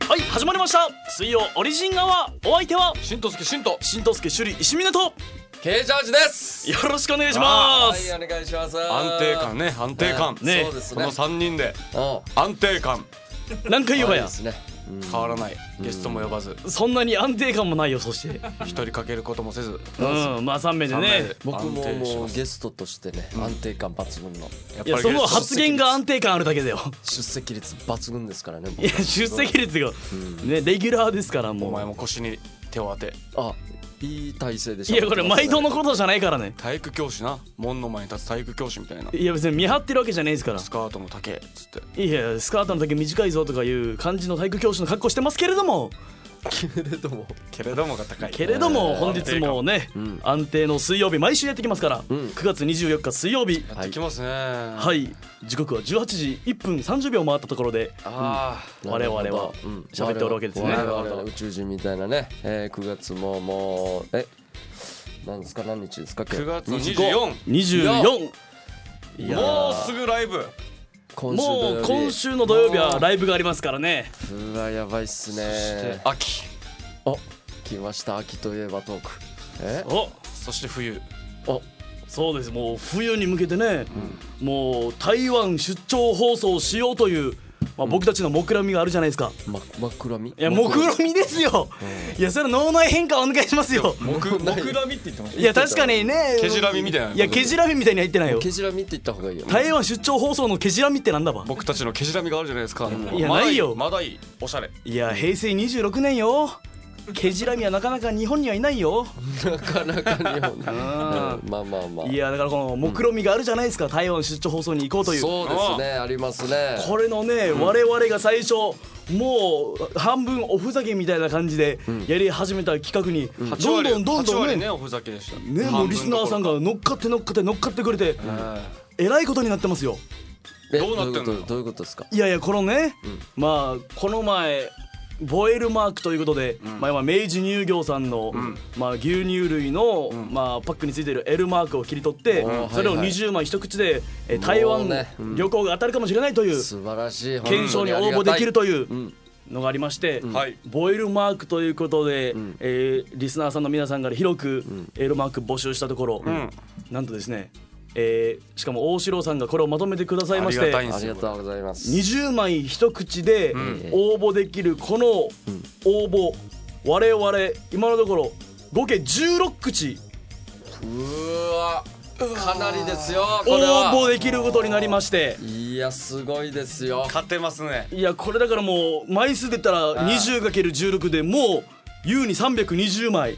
はい、始まりました。水曜オリジンアワー。お相手はしんとすけしんと新藤助首里石峰と Kジャージです。 よろしくお願いします。 はい、お願いします。 安定感ね、安定感ねそうですね。 この3人でうん安定感何回言えばや、 ですね。 変わらない。ゲストも呼ばずそんなに安定感もないよ。そして一人かけることもせず、 まあ3名でね。 僕ももうゲゲストとしてね、安定感抜群のいや、その発言が安定感あるだけだよ。 出席率抜群ですからね。 いや、出席率がね、レギュラーですからもう。 お前も腰に手を当て。 あ、いい体勢でしいや、これ毎度のことじゃないからね。 体育教師な、門の前に立つ体育教師みたいな。 いや、別に見張ってるわけじゃないですから。 スカートの丈っつって。 いや、スカートの丈短いぞとかいう感じの体育教師の格好してますけれども、 けれどもが高い。 けれども本日もね、安定の水曜日毎週やってきますから、9月24日水曜日、 やってきますね。 はい時刻は18時1分30秒回ったところで我々は喋っておるわけですね。 我々宇宙人みたいなね、9月ももう何ですか、何日ですか。 9月24。 24。いやもうすぐライブ。 もう今週の土曜日はライブがありますからね。 うわ、やばいっすね。 秋。 お、来ました。秋といえばトーク。 お、 そして冬。 お、 そうです。もう冬に向けてね、もう台湾出張放送しようという、僕たちの目論見があるじゃないですか。 目論見。 いや、目論見ですよ。いや、それ脳内変化お願いしますよ。 目論見って言ってました。 いや、確かにね、 ケジラミみたいな。 いや、ケジラミみたいには言ってないよ。 ケジラミって言った方がいいよ。 台湾出張放送のケジラミってなんだば。 僕たちのケジラミがあるじゃないですか。 いや、ないよ。 まだいい。おしゃれ。 いや、平成26年よ。ケジラミはなかなか日本にはいないよ。 なかなか日本。まあまあまあ。 いや、だからこの目論見があるじゃないですか。台湾出張放送に行こうという。 そうですね、ありますね。 これのね、我々が最初もう半分おふざけみたいな感じでやり始めた企画にどんどん 8割ね、 ね、おふざけでしたね、もうリスナーさんが乗っかってくれてえらいことになってますよ。 どうなってんのよ。 どういうことですか。 いやいや、このね、まあこの前ボエルマークということで、明治乳業さんの、牛乳類の、パックについている L マークを切り取って、それを20枚一口で、台湾旅行が当たるかもしれないという素晴らしい検証に応募できるというのがありまして、ボエルマークということで、リスナーさんの皆さんから広く L マーク募集したところ、なんとですね、しかも大城さんがこれをまとめてくださいまして、 ありがとうございます。 20枚一口で応募できるこの応募、我々今のところ合計16口うわ、かなりですよこ応れは。 募できることになりまして、 いや、すごいですよ。 勝てますね。 いや、これだからもう枚数で言ったら 20×16 でもう優に320枚。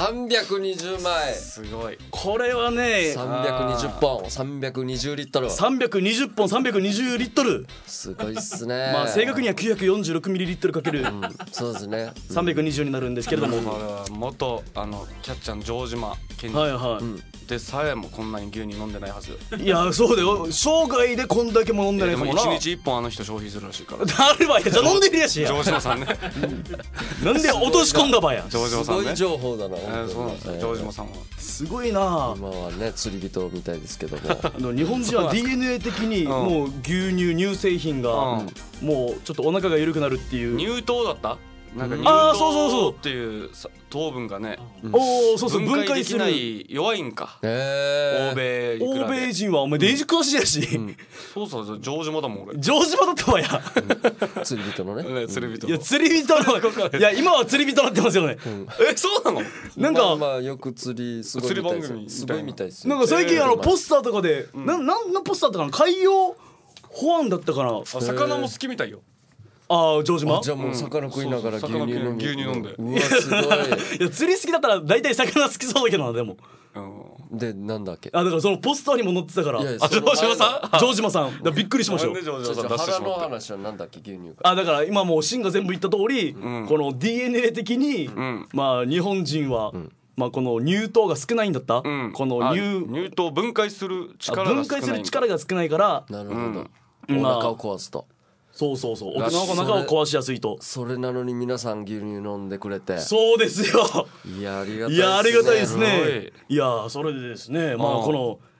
320枚。 すごい。 これはね、 320本、320リットル。 320本320リットル。 すごいっすね。 正確には946ミリリットルかけるそうですね。 320になるんですけれども、 元キャッチャーの城島健はいはい、 でさえもこんなに牛乳飲んでないはず。 いや、そうだよ。生涯でこんだけも飲んでないでもかもな。 1日1本あの人消費するらしいから。 あるわや。じゃあ飲んでるやしや。 城島さんね。 なんで落とし込んだばや。 城島さんね。 すごい情報だな。 そうなんですよ。城島さんは。 すごいな。 今はね、釣り人みたいですけども。 日本人は DNA 的にもう牛乳乳製品がもうちょっとお腹が緩くなるっていう。 乳糖だった？なんか乳糖っていう糖分がね、 そうそう、 分解できない弱いんか。欧米人はお前デイジ詳しいやし。 そうそう、城島だもん俺。 城島だったわや。 釣り人のね。 釣り人。 いや、釣り人の、いや、今は釣り人になってますよね。 そうなの？ なんかまあよく釣りすごいみたいです。すごいみたいですよ。 なんか最近ポスターとかで、なんのポスターだったかな、海洋保安だったかな。 魚も好きみたいよ。 城島。 じゃあもう魚食いながら牛乳飲んで。 うわ、すごい。いや、釣り好きだったら大体魚好きそうだけどな。でもで、なんだっけ。 だからそのポスターにも載ってたから。城島さんびっくりしましたよ。 腹の話はなんだっけ、牛乳か。 だから今もうシンが全部言った通り、この DNA 的に日本人はこの乳糖が少ないんだった。この乳糖を分解する力が少ないから、 なるほど。お腹を壊すと。 そうお腹を壊しやすいと。 それなのに皆さん牛乳飲んでくれて。 そうですよ。 いや、ありがたいですね。 いや、ありがたいですね。いや、それでですね、この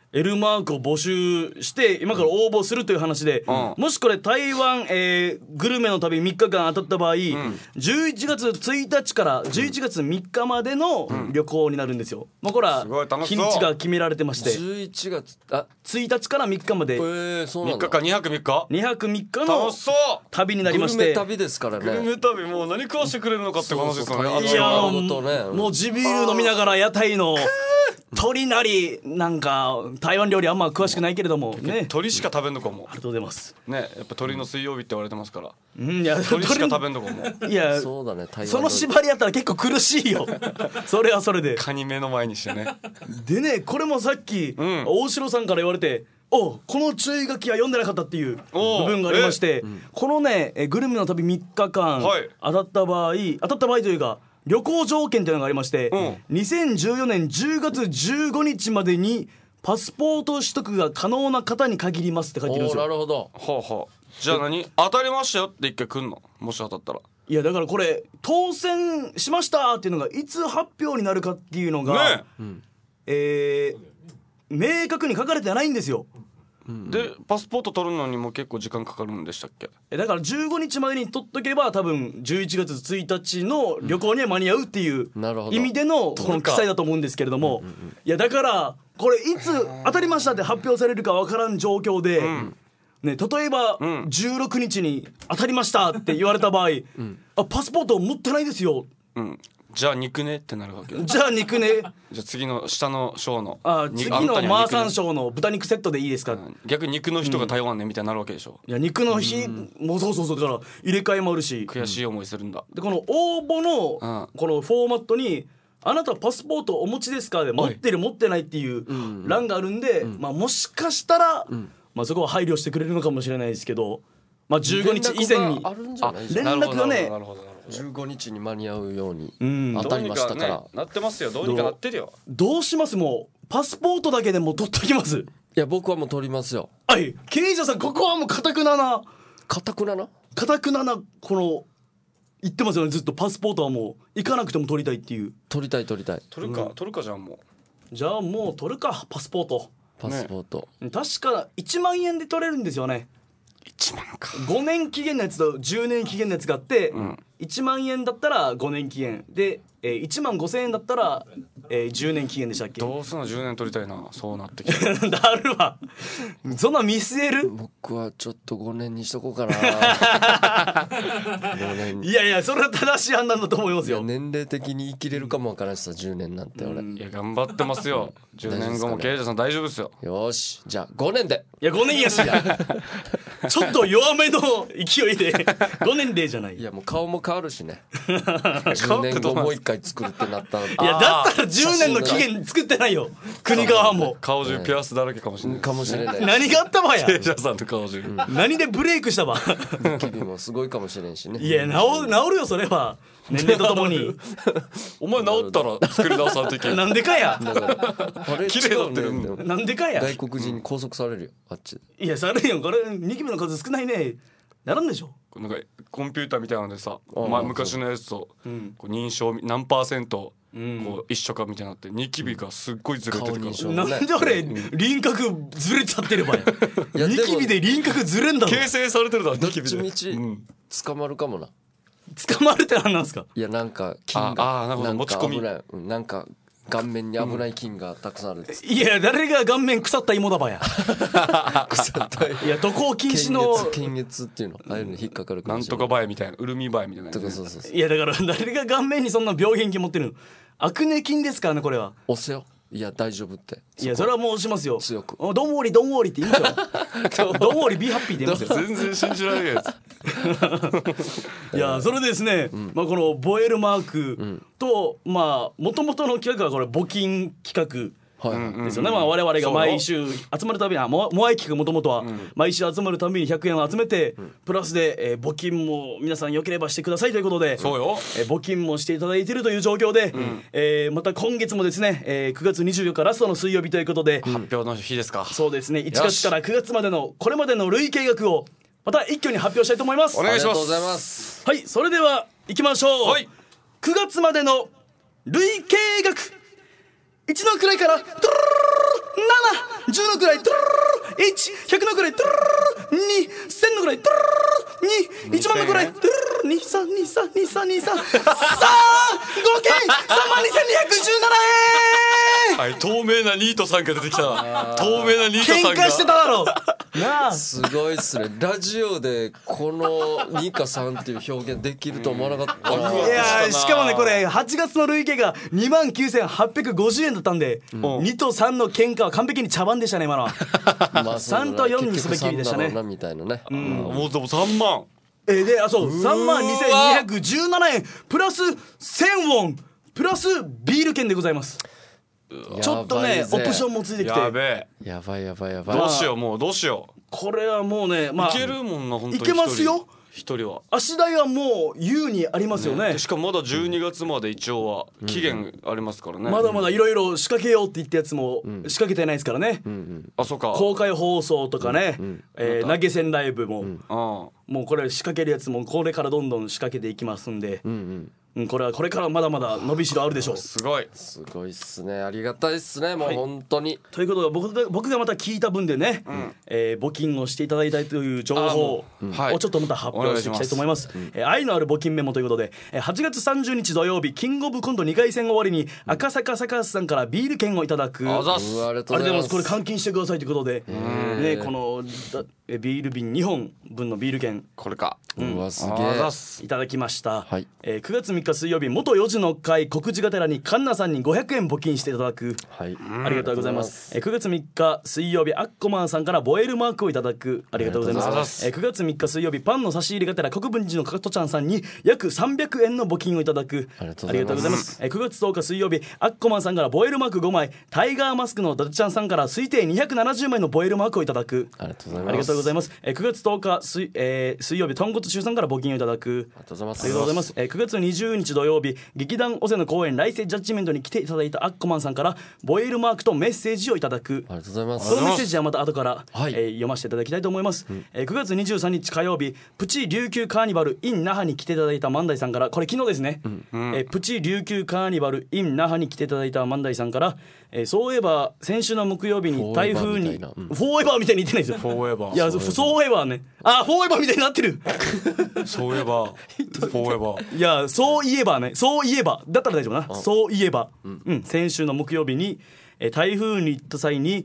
L マークを募集して今から応募するという話で、もしこれ台湾、グルメの旅3日間当たった場合、11月1日から11月3日までの旅行になるんですよ。まあこれは日にちが決められてまして、 11月1日から3日までそうなんだ。 3日間2泊3日 2泊3日の楽しそう。 旅になりましグルメて、 旅ですからね。 グルメ旅もう何食わしてくれるのかって話ですよね。 そうそういや本当ねもう地ビール飲みながら屋台の鳥なりなんか台湾料理あんま詳しくないけれどもね。 鳥しか食べんのかもありがとうございますね。やっぱ鳥の水曜日って言われてますから、 いや鳥しか食べんのかも。 いやそうだね。台湾その縛りやったら結構苦しいよそれはそれでカニ目の前にしてね。 でね、これもさっき、大城さんから言われて、この注意書きは読んでなかったっていう部分がありまして、このねグルメの旅3日間、 はい、 当たった場合というか旅行条件というのがありまして、2014年10月15日までにパスポート取得が可能な方に限りますって書いてるんですよ。 なるほど。 じゃあ何当たりましたよって一回来んの、もし当たったら。 いやだからこれ当選しましたっていうのがいつ発表になるかっていうのが、明確に書かれてないんですよ。 でパスポート取るのにも結構時間かかるんでしたっけ。 だから15日までに取っとけば多分11月1日の旅行には間に合うっていう意味でのこの記載だと思うんですけれども、いやだからこれいつ当たりましたって発表されるか分からん状況で、ね、例えば16日に当たりましたって言われた場合、パスポート持ってないですよ、 じゃあ肉ねってなるわけ。 じゃあ肉ねじゃあ次の下の章の次のマーサン賞の豚肉セットでいいですか、 逆に肉の人が台湾ねみたいになるわけでしょ。 いや肉の日、もうそうだから入れ替えもあるし、 悔しい思いするんだ。 でこの応募のこのフォーマットにあなたパスポートお持ちですかで持ってる持ってないっていう欄があるんで、もしかしたら、そこは配慮してくれるのかもしれないですけど、15日以前に連絡がね 15日に間に合うように当たりましたから、 なってますよ。どうにかなってるよ。 どうします？もうパスポートだけでも取っときます。 いや僕はもう取りますよ。 はい、経営者さんここはもう固くななこの言ってますよね。ずっとパスポートはもう行かなくても取りたいっていう。 取りたい取るかじゃあもう取るかパスポート。 確か1万円で取れるんですよね。 1万か。 5年期限のやつと10年期限のやつがあって、1万円だったら5年期限で、1万5000円だったら、10年期限でしたっけ。 どうすんの10年取りたいな。そうなってきてだるわそんな見据える。 僕はちょっと5年にしとこうかな5年。 いやそれは正しい判断だと思いますよ。 年齢的に生きれるかもわからないしさ、10年なんて俺。 いや頑張ってますよ。10年後も経営者さん大丈夫ですよ。 よしじゃあ5年で。 いや5年やしちょっと弱めの勢いで5年でじゃない。 いやもう顔も変わるしね10年後もう一回作るってなったら、いやだったら10年の期限作ってないよ国側も。 顔中ピアスだらけかもしれない。 何があったばや。 経営者さんの顔中何でブレイクしたば君もすごいかもしれんしね。 いや治るよそれは年齢とともにお前治ったら作り直さんといけないなんでかや綺麗になってるんだよ。 なんでかや。 外国人に拘束されるよあっち。 いやされんよこれニキビの数少ないねなるんでしょ。 なんかコンピューターみたいなのでさ、昔のやつとこう認証何%こう一緒かみたいになってニキビがすっごいずれてるから、 なんで俺輪郭ずれちゃってればやニキビで輪郭ずれんだろ。 形成されてるだろニキビで。 どっちみち捕まるかもな。 捕まるって何なんですか。 いやなんか菌がなんか持ち込みなんか顔面に危ない菌がたくさんあるっつって。 いや誰が顔面腐った芋だばや腐ったいや渡航禁止の検閲っていうのああいうの引っかかるかなんとかバエみたいなうるみバエみたいな、 そういやだから誰が顔面にそんな病原菌持ってるの。アクネ菌ですからねこれは。 押せよ。いや大丈夫って。 いやそれはもう押しますよ強く。 ドンウォーリードンウォーリーって言いますよドンウォーリービーハッピーって言いますよ。 全然信じられないやついやそれでですね、このボエルマークともともとの企画はこれ募金企画ですよね。我々が毎週集まるたびにモアイ企画もともとは毎週集まるたびに100円を集めてプラスで募金も皆さんよければしてくださいということで募金もしていただいているという状況で、また今月もですね9月24日ラストの水曜日ということで発表の日ですか。 そうですね1月から9月までのこれまでの累計額をまた一挙に発表したいと思います。 お願いします。 ありがとうございます。 はいそれでは行きましょう、9月までの累計額1の位からドゥルルルル 7、10のくらいトゥルルル1、100のくらいトゥルルルル2、1000のくらいトゥルルルル2、1万のくらいトゥルルルル2、3、2、3、2、3、2、3さあ合計32,17円。 はい、透明なニートさんが出てきた。透明なニートさんが喧嘩してただろなあ。 すごいっすね。ラジオでこのニカさんっていう表現できると思わなかったな。 いやーしかもねこれ8月の累計が29,850円だったんで、2と3の喧嘩は完璧に茶番でしたね今のは。 まあそうだな 3と4にすべきでしたね結局3だろうなみたいなね。 もうでも3万。 でそう32,217円プラス1000ウォンプラスビール券でございます。ちょっとねオプションもついてきてやべえ。 やばいやばいやばい。 どうしようもうどうしよう。 これはもうねまあいけるもんな本当に。 いけますよ。 一人は。 足代はもう優にありますよね。 でしかもまだ12月まで一応は期限ありますからね。 まだまだいろいろ仕掛けようって言ったやつも仕掛けてないですからね。 あそうか。 公開放送とかね、投げ銭ライブも、もうこれ仕掛けるやつもこれからどんどん仕掛けていきますんで、これはこれからまだまだ伸びしろあるでしょう。 すごいすごいっすね。ありがたいっすね。もう本当に。 ということで僕がまた聞いた分でね、募金をしていただいたいという情報をちょっとまた発表していきたいと思います。愛のある募金メモということで、8月30日土曜日キングオブコント2回戦終わりに赤坂サカスさんからビール券をいただく。 あざっす。 ありがとうございます。 これ換金してくださいということで、ね、このビール瓶2本分のビール券これか。 うわすげあざっえ。 す。 いただきました。 はい 9月3日水曜日元4時の会告示がてらにカンナさんに500円募金していただく。 はい。 ありがとうございます。9月3日水曜日アッコマンさんからボエルマークをいただく。ありがとうございありがとうございま。 ますす 9月3日水曜日パンの差し入れがてら国分寺のかかとちゃんさんに約300円の募金をいただく。 ありがとうございますありがとうございます。9月10日水曜日アッコマンさんからボエルマーク5枚、タイガーマスクの伊達ちゃんさんから推定270枚のボエルマークをいただく。 ありがとうございます。 ありがとうございます。9月10日水曜日豚骨衆さんから募金をいただく。 ありがとうございます。 ありがとうございます。9月20日土曜日劇団オセの公演来世ジャッジメントに来ていただいたアッコマンさんからボエルマークとメッセージをいただく。 ありがとうございます。 このメッセージはまた後から、 はい読ませていただきたいと思います。9月23日火曜日プチ琉球カーニバル in 那覇に来ていただいた万代さんから、これ昨日ですね、プチ琉球カーニバル in 那覇に来ていただいた万代さんから、そういえば先週の木曜日に台風にフォーエバーみたいなフォーエバーみたいに言ってないですよ。 フォーエバー。 いやそういえばね、あフォーエバーみたいになってるそういえばフォーエバー。 いやそういえばね、そういえばだったら大丈夫な。そういえば、先週の木曜日に台風に行った際に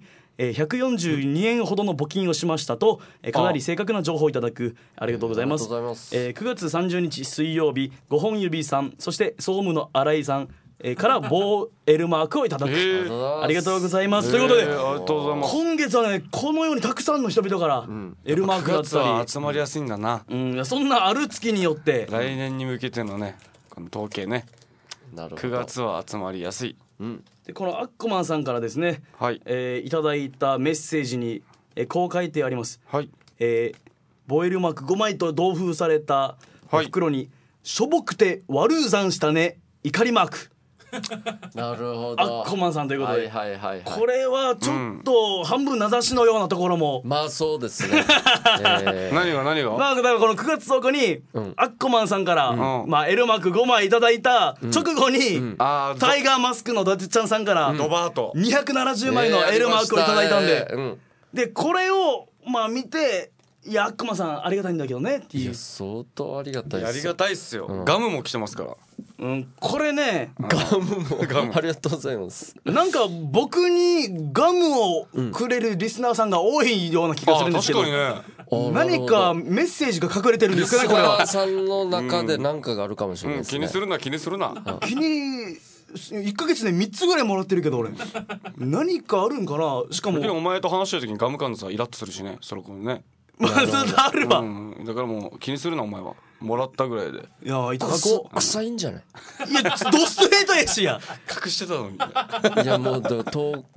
142円ほどの募金をしましたと、かなり正確な情報をいただく。ありがとうございます。 ありがとうございます 9月30日水曜日5本指さん、そして総務の新井さんからボーエルマークをいただく。ありがとうございます。ということで、 ありがとうございます。 今月はねこのようにたくさんの人々からエルマークだ 9月ったり、 は集まりやすいんだな。 いやそんなある月によって来年に向けてのねこの統計ね。 なるほど。 9月は集まりやすい。 でこのアッコマンさんからですね、 はいいただいたメッセージに、こう書いてあります。 はい。 ボエルマーク5枚と同封されたはい袋に、しょぼくて悪うざんしたね怒りマーク、 なるほど。 アッコマンさんということで、 はいはいはいはい。 これはちょっと半分名指しのようなところも、 まあそうですね。 何が何が。 まあだからこの9月10日に、アッコマンさんから、まあ、エルマーク5枚いただいた直後に、 あータイガーマスクの伊達ちゃんさんから、 ドバート。 270枚のエルマークをいただいたんで、 うん。 でこれをまあ見て、いやアッコマンさんありがたいんだけどねっていういや、相当ありがたいです。 ありがたいっすよ。ガムも来てますから。 これねガムもありがとうございます。 なんか僕にガムをくれるリスナーさんが多いような気がするんですけど、 確かにね。 何かメッセージが隠れてるんですかねこれは。 リスナーさんの中で何かがあるかもしれないですね。 気にするな気にするな。 気に1ヶ月で3つぐらいもらってるけど俺何かあるんかな。しかもでもお前と話してる時にガム噛んでさイラッとするしね、それこそね。 まああるわ、 だからもう気にするなお前は。もらったぐらいで。 いやいただこう。 臭いんじゃない？ いやドストレートやしや。 隠してたのに。 いやもう遠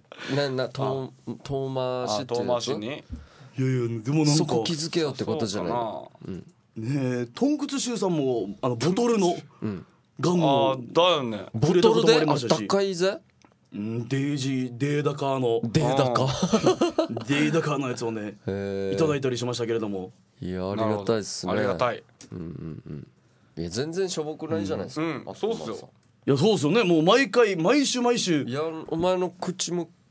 回しっていうやつ。 遠回しに。 いやいやでもなんかそこ気づけよってことじゃないの。 ねえ豚骨臭さんもボトルのガムあをあだよね。 ボトルで触れたこともありましたし高いぜ。 デーダカーのデータか。 デーダカーのやつをねへーいただいたりしましたけれども、 いやありがたいですね。 ありがたい。 いや全然しょぼくないじゃないですか。 そうっすよ。 いやそうですよね。もう毎週いやお前の口も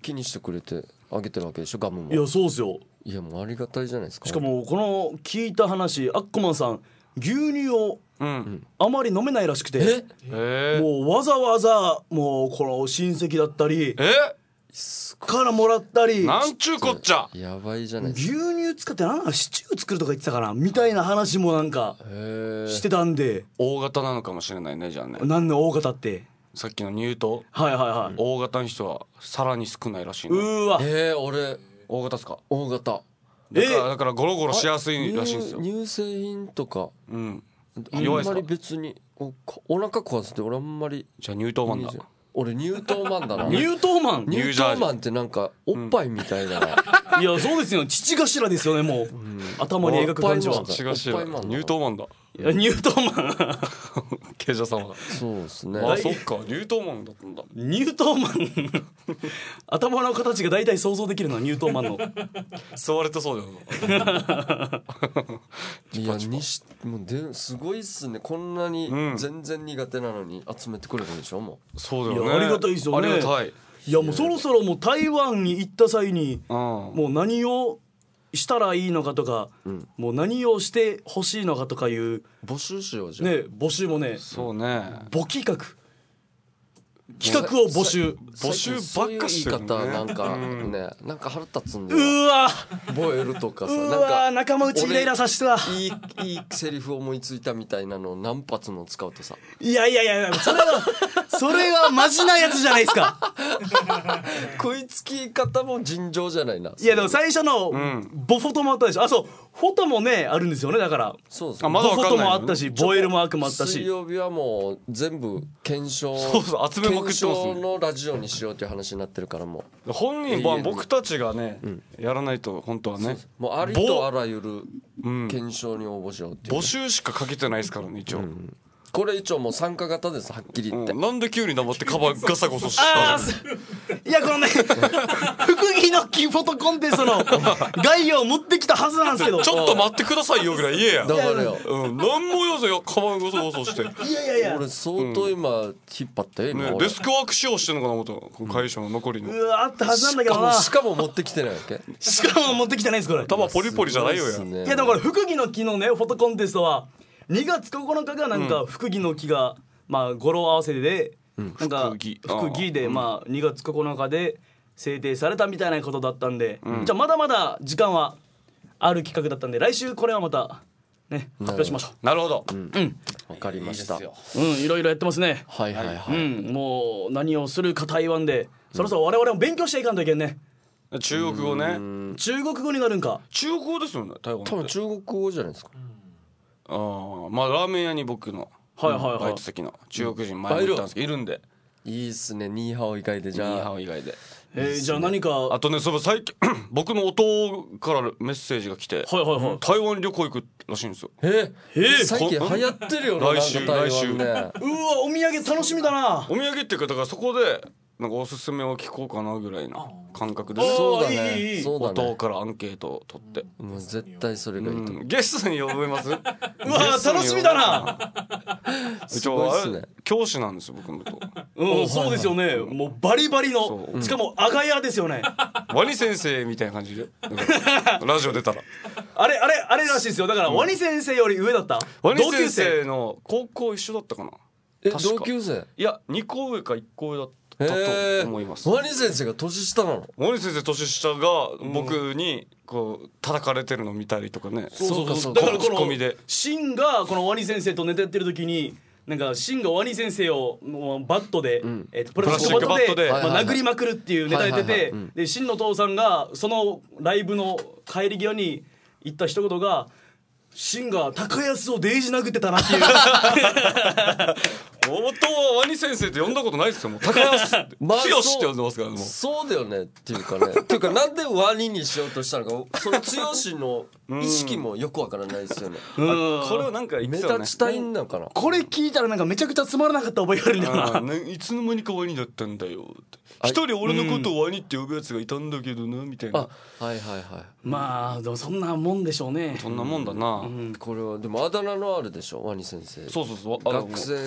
気にしてくれてあげてるわけでしょ、ガムも。 いやそうっすよ。 いやもうありがたいじゃないですか。 しかもこの聞いた話、アッコマンさん牛乳をあまり飲めないらしくて、もうわざわざもうこの親戚だったりからもらったり、 なんちゅうこっちゃ。 やばいじゃないです牛か。 乳使ってなんかシチュー作るとか言ってたかなみたいな話もなんかしてたんで、 大型なのかもしれないね、じゃあね。 なんで大型って。 さっきの乳糖、 はいはいはい。 大型の人はさらに少ないらしいの。 うわ。 俺大型っすか。 大型だからゴロゴロしやすいらしいんですよ。 乳製品とかうん。 あん弱いっすか。 まり別にお腹壊すって俺あんまり。 じゃあ乳糖マンだ。 俺乳糖マンだな。 乳糖マン。 乳糖マンってなんかおっぱいみたいな、 いやそうですよ、父頭ですよね、もう、頭に描く感じは。 違う乳糖マンだ。 いや乳糖マン慶者様が。 そうですね。 あ、そっか、乳糖マンだったんだ。 乳糖マン頭の形が大体想像できるのは乳糖マンの。 吸われてそうだよな。 いやもうすごいっすね。こんなに全然苦手なのに集めてくれるでしょ。もうそうだよね。 いやありがたいですよね。 ありがたい。 いやもうそろそろもう台湾に行った際にもう何をしたらいいのかとか、もう何をしてほしいのかとかいう募集しようじゃん。 ね、募集もね、 そうね。 募企画企画を募集ばっかし言い方なんかね、なんか腹立つんで。 うわボエルとかさ、 うなんわか仲間内イライラさせてた。 いいセリフ思いついたみたいなのを何発も使うとさ、 いやいやいやそれはマジなやつじゃないですか。 食いつき方も尋常じゃないな。 いやでも最初のボフォトもあったでしょ。あ、そうフォトもねあるんですよね。だからそうそう、 まだわかんないボフォトもあったし、ボエルマークもあったし、 水曜日はもう全部検証、 そう集めまくってますね。 検証のラジオにしようっていう話になってるから、もう本人は僕たちがね、やらないと本当はね、 もうありとあらゆる検証に応募しようっていう、 募集しかかけてないですからね、一応。 これ一応もう参加型です、はっきり言って。 なんで急に黙ってカバンガサゴソしあたいやこのね福木の木フォトコンテストの概要を持ってきたはずなんですけど、 ちょっと待ってくださいよぐらい言えや。 だからよ、 何も言わずよ、カバンゴソゴソして。 いやいやいや、 俺相当今引っ張ったよ今、俺デスクワーク使用してんのかな思った、会社の残りの。 うわあったはずなんだけどな。 しかも持ってきてないわけ。 しかも持ってきてないんですこれ。 玉ポリポリじゃないよや。 いいやでもこれ福木の木のねフォトコンテストは2月9日がなんか福木の木がまあ語呂合わせでなんか福木でまあ2月9日で制定されたみたいなことだったんで、じゃあまだまだ時間はある企画だったんで来週これはまたね発表しましょなるほど。 わかりました。 う。いろいろやってますね。 はいはいはい。 もう何をするか台湾でそろそろ我々も勉強していかんといけんね。 中国語ね。 中国語になるんか。 中国語ですよね、台湾って。 多分中国語じゃないですか。 ああ、まあラーメン屋に僕のはいはいはいバイト先の中国人前も言ったんですけどいるんで、 いいっすね、ニーハオ以外でじニーゃあ。 ハオ以外で。 じゃあ何かあとね、その最近僕の弟からメッセージが来て、 はいはいはい。 台湾旅行行くらしいんですよ。 最近流行ってるよな、 来週なんか台湾ね。 うわお土産楽しみだな。 お土産っていうか、だからそこでなんかおすすめを聞こうかなぐらいな感覚でね、 そうだいいいね。 いそうだ弟ね。 からアンケートを取って、 もう絶対それがいいと思う。 ゲストに呼べます？ うわ楽しみだな。 一応あれ教師なんですよ、僕のと。 そうですよね。もうバリバリのしかもアガヤですよね。 ワニ先生みたいな感じでラジオ出たらあれらしいですよ。だからワニ先生より上だった。 ワニ先生の高校一緒だったかな。確か同級生？ いや2個上か1個上だったと思います。 ワニ先生が年下なの？ ワニ先生年下が僕にこう叩かれてるの見たりとかね。 そうだからこのツッコミでシンがこのワニ先生とネタやってる時になんかシンがワニ先生をもうバットでプラスチックバットで殴りまくるっていうネタやってて、でシンの父さんがそのライブの帰り際に言った一言がシンが高安をデイジ殴ってたなっていう。 夫はワニ先生って呼んだことないですよ。もう高安ってまあ強しって呼んでますから。もうそうだよねっていうかね。っていうかなんでワニにしようとしたのか、その強しの意識もよくわからないですよね。 これはなんか言っ目てたよね。 立ちたいんだから。 これ聞いたらなんかめちゃくちゃつまらなかった覚えがあるんだよな。 ね、いつの間にかワニだったんだよって。一人俺のことをワニって呼ぶやつがいたんだけどなみたいな。 はいはいはい。 まあでもそんなもんでしょうね。 そんなもんだな。 これはでもあだ名のあるでしょ、ワニ先生。 そうそうそう。 学生の時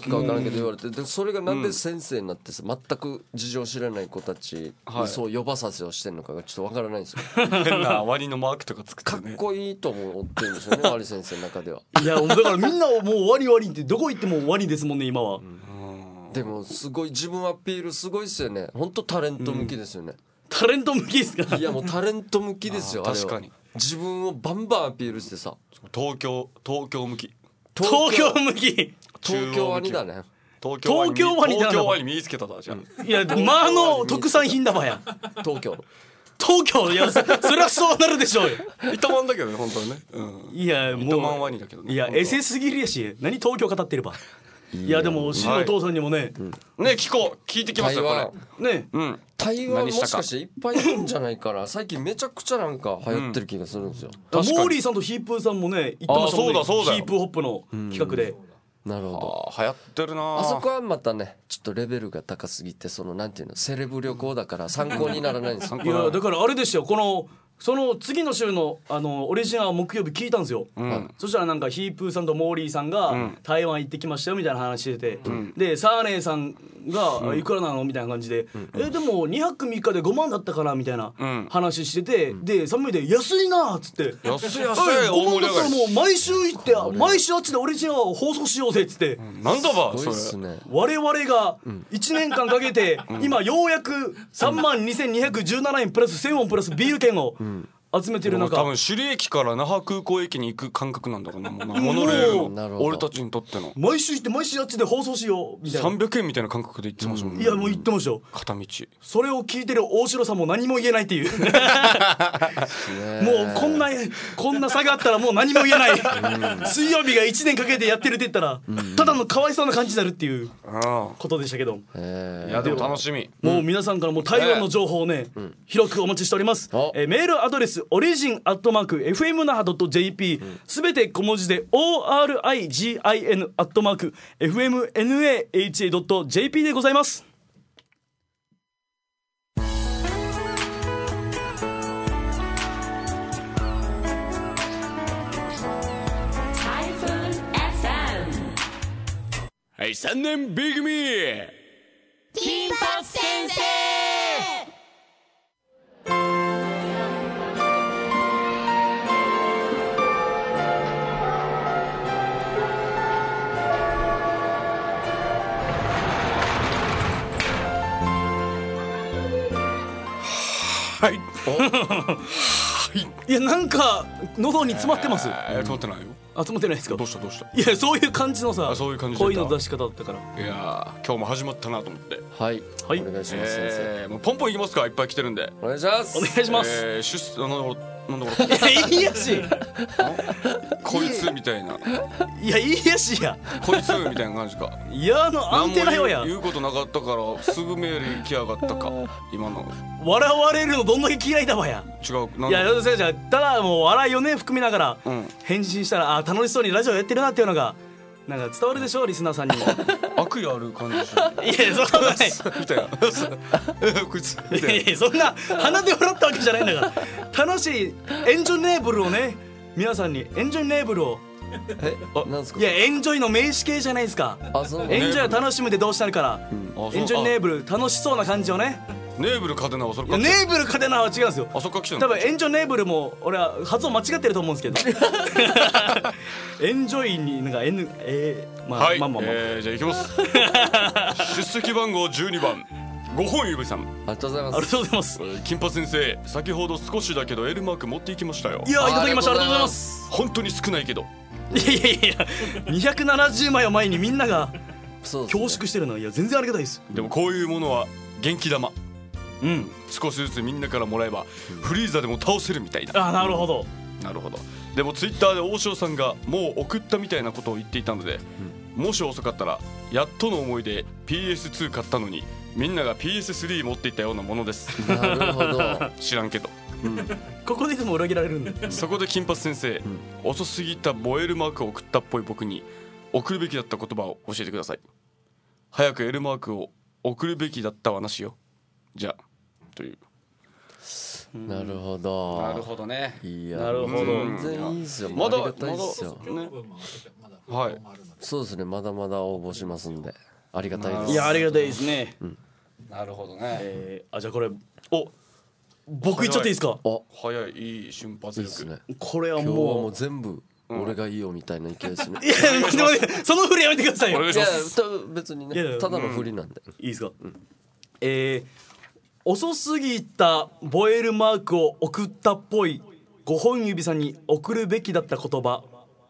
か分からんけど言われて、でそれがなんで先生になってさ、全く事情知らない子たちにそう呼ばさせをしてんのかがちょっと分からないんですよ。 変なワニのマークとか作ってね。 かっこいいと思ってるんですよね、ワニ先生の中では。 いやだからみんなもうワニワニってどこ行ってもワニですもんね今は。 でもすごい自分アピールすごいですよね。本当タレント向きですよね。 タレント向きですか？ いやもうタレント向きですよ。あれは確かに自分をバンバンアピールしてさ。 東京向き。 東京向き。 東京ワニだね。 東京ワニ見つけただじゃあ。 いやまあの特産品だばや。 東京いやそりゃそうなるでしょうよ。 糸満だけどね本当にね。 いやもう糸満ワニだけどね。 いやエセすぎるやし何東京語ってれば。いやでも真のお父さんにもね聞いてきますよこれね。 台湾もしかしていっぱいいるんじゃないかな。最近めちゃくちゃなんか流行ってる気がするんですよ。 モーリーさんとヒープーさんもね行ってましたもんね。 そうだヒープホップの企画で。 なるほど。 流行ってるな。 あそこはまたねちょっとレベルが高すぎて、そのなんていうのセレブ旅行だから参考にならないんですよ。 いやだからあれですよ、その次の週のオリジナル木曜日聞いたんですよ。そしたらなんかヒープーさんとモーリーさんが台湾行ってきましたよみたいな話してて、でサーネーさんがいくらなのみたいな感じで、でも2泊3日で5万だったからみたいな話してて、で3名で安いなっつって、 安い 5万だったらもう毎週行って毎週あっちでオリジナルを放送しようぜっつって、 なんだばすごいっそれ。 すね。 我々が1年間かけて今ようやく3万2217円プラス1000ウォンプラスビール券を集めてる中、 多分首里駅から那覇空港駅に行く感覚なんだろうな。モノレールなるほどの俺たちにとっての毎週行って毎週あっちで放送しようみたいな。 300円みたいな感覚で行ってましたもんね。 いやもう言ってましたよ。 片道それを聞いてる大城さんも何も言えないっていうもうこんな差があったらもう何も言えない水曜日が1年かけてやってるって言ったらただのかわいそうな感じになるっていうことでしたけど、 いやでも楽しみ。 もう皆さんからも台湾の情報をね、広くお待ちしております。メールアドレスorigin@fmnaha.jp すべて小文字で origin@fmnaha.jp でございます。 はい3年 B 組金髪先生。 いやなんか喉に詰まってます。 止まってないよ。 集まってないですか？ どうしたいやそういう感じのさ、 そういう感じで声の出し方だったから。 いや今日も始まったなと思って。 はいはいお願いします先生。 もうポンポンいきますか。いっぱい来てるんでお願いしますお願いします。 なんだこれいやいいやしこいつみたいな、 いやいいやしや、 こいつみたいな感じか。 いやアンテナよや何も言うことなかったからすぐメール来やがったか今の。 笑われるのどんだけ嫌いだわや。 違ういやじゃあただもう笑いをね含みながら返信したら、楽しそうにラジオやってるなっていうのがなんか伝わるでしょリスナーさんにも。 悪意ある感じでしょいやそうだねみたいなこいつみたいいやそんな鼻で笑ったわけじゃないんだから楽しいエンジョイネーブルをね皆さんにエンジョイネーブルをなんですか。 いやエンジョイの名詞形じゃないですか。 そうエンジョイは楽しむでどうしたるからあそうエンジョイネーブル楽しそうな感じをね。 ネーブルカデナはそれかいやネーブルカデナは違うんですよ。 あそっか来てんの多分エンジョイネーブルも俺は発音間違ってると思うんですけどエンジョイになんかはい、 まあまあまあじゃあ行きます出席番号12番5本指さん。 ありがとうございます。 ありがとうございます。 金髪先生先ほど少しだけど L マーク持っていきましたよ。 いやいただきました。ありがとうございます。 本当に少ないけど。 いやいやいや270枚を前にみんながそうですね恐縮してるの。いや全然ありがたいです。 でもこういうものは元気玉。少しずつみんなからもらえばフリーザでも倒せるみたいだ。 なるほどなるほど。でもツイッターで大塩さんがもう送ったみたいなことを言っていたので、もし遅かったらやっとの思いで PS2 買ったのにみんなが PS3 持っていったようなものです。 なるほど。 知らんけど、 ここでいつも裏切られるんだ。 そこで金髪先生、遅すぎたボエルマークを送ったっぽい僕に送るべきだった言葉を教えてください。早く L マークを送るべきだった話よ。じゃあというなるほど。 なるほどね。 いや、 なるほど全然いいですよ。 まだありがたいですよ。 ね。はい。 そうですね。まだまだ応募しますんで、ありがたいです。 いやありがたいですね。 なるほどね。 じゃあこれお、 僕言っちゃっていいですか。 お、 早い、いい瞬発力。 いいですね。 これは今日はももうう全部俺がいいよみたいな勢いですね。 いや待って待ってその振りやめてくださいよ。 お願いいやします。 別にいやいやね、ただの振りなんで。 いいですか。遅すぎたボエルマークを送ったっぽい5本指さんに送るべきだった言葉。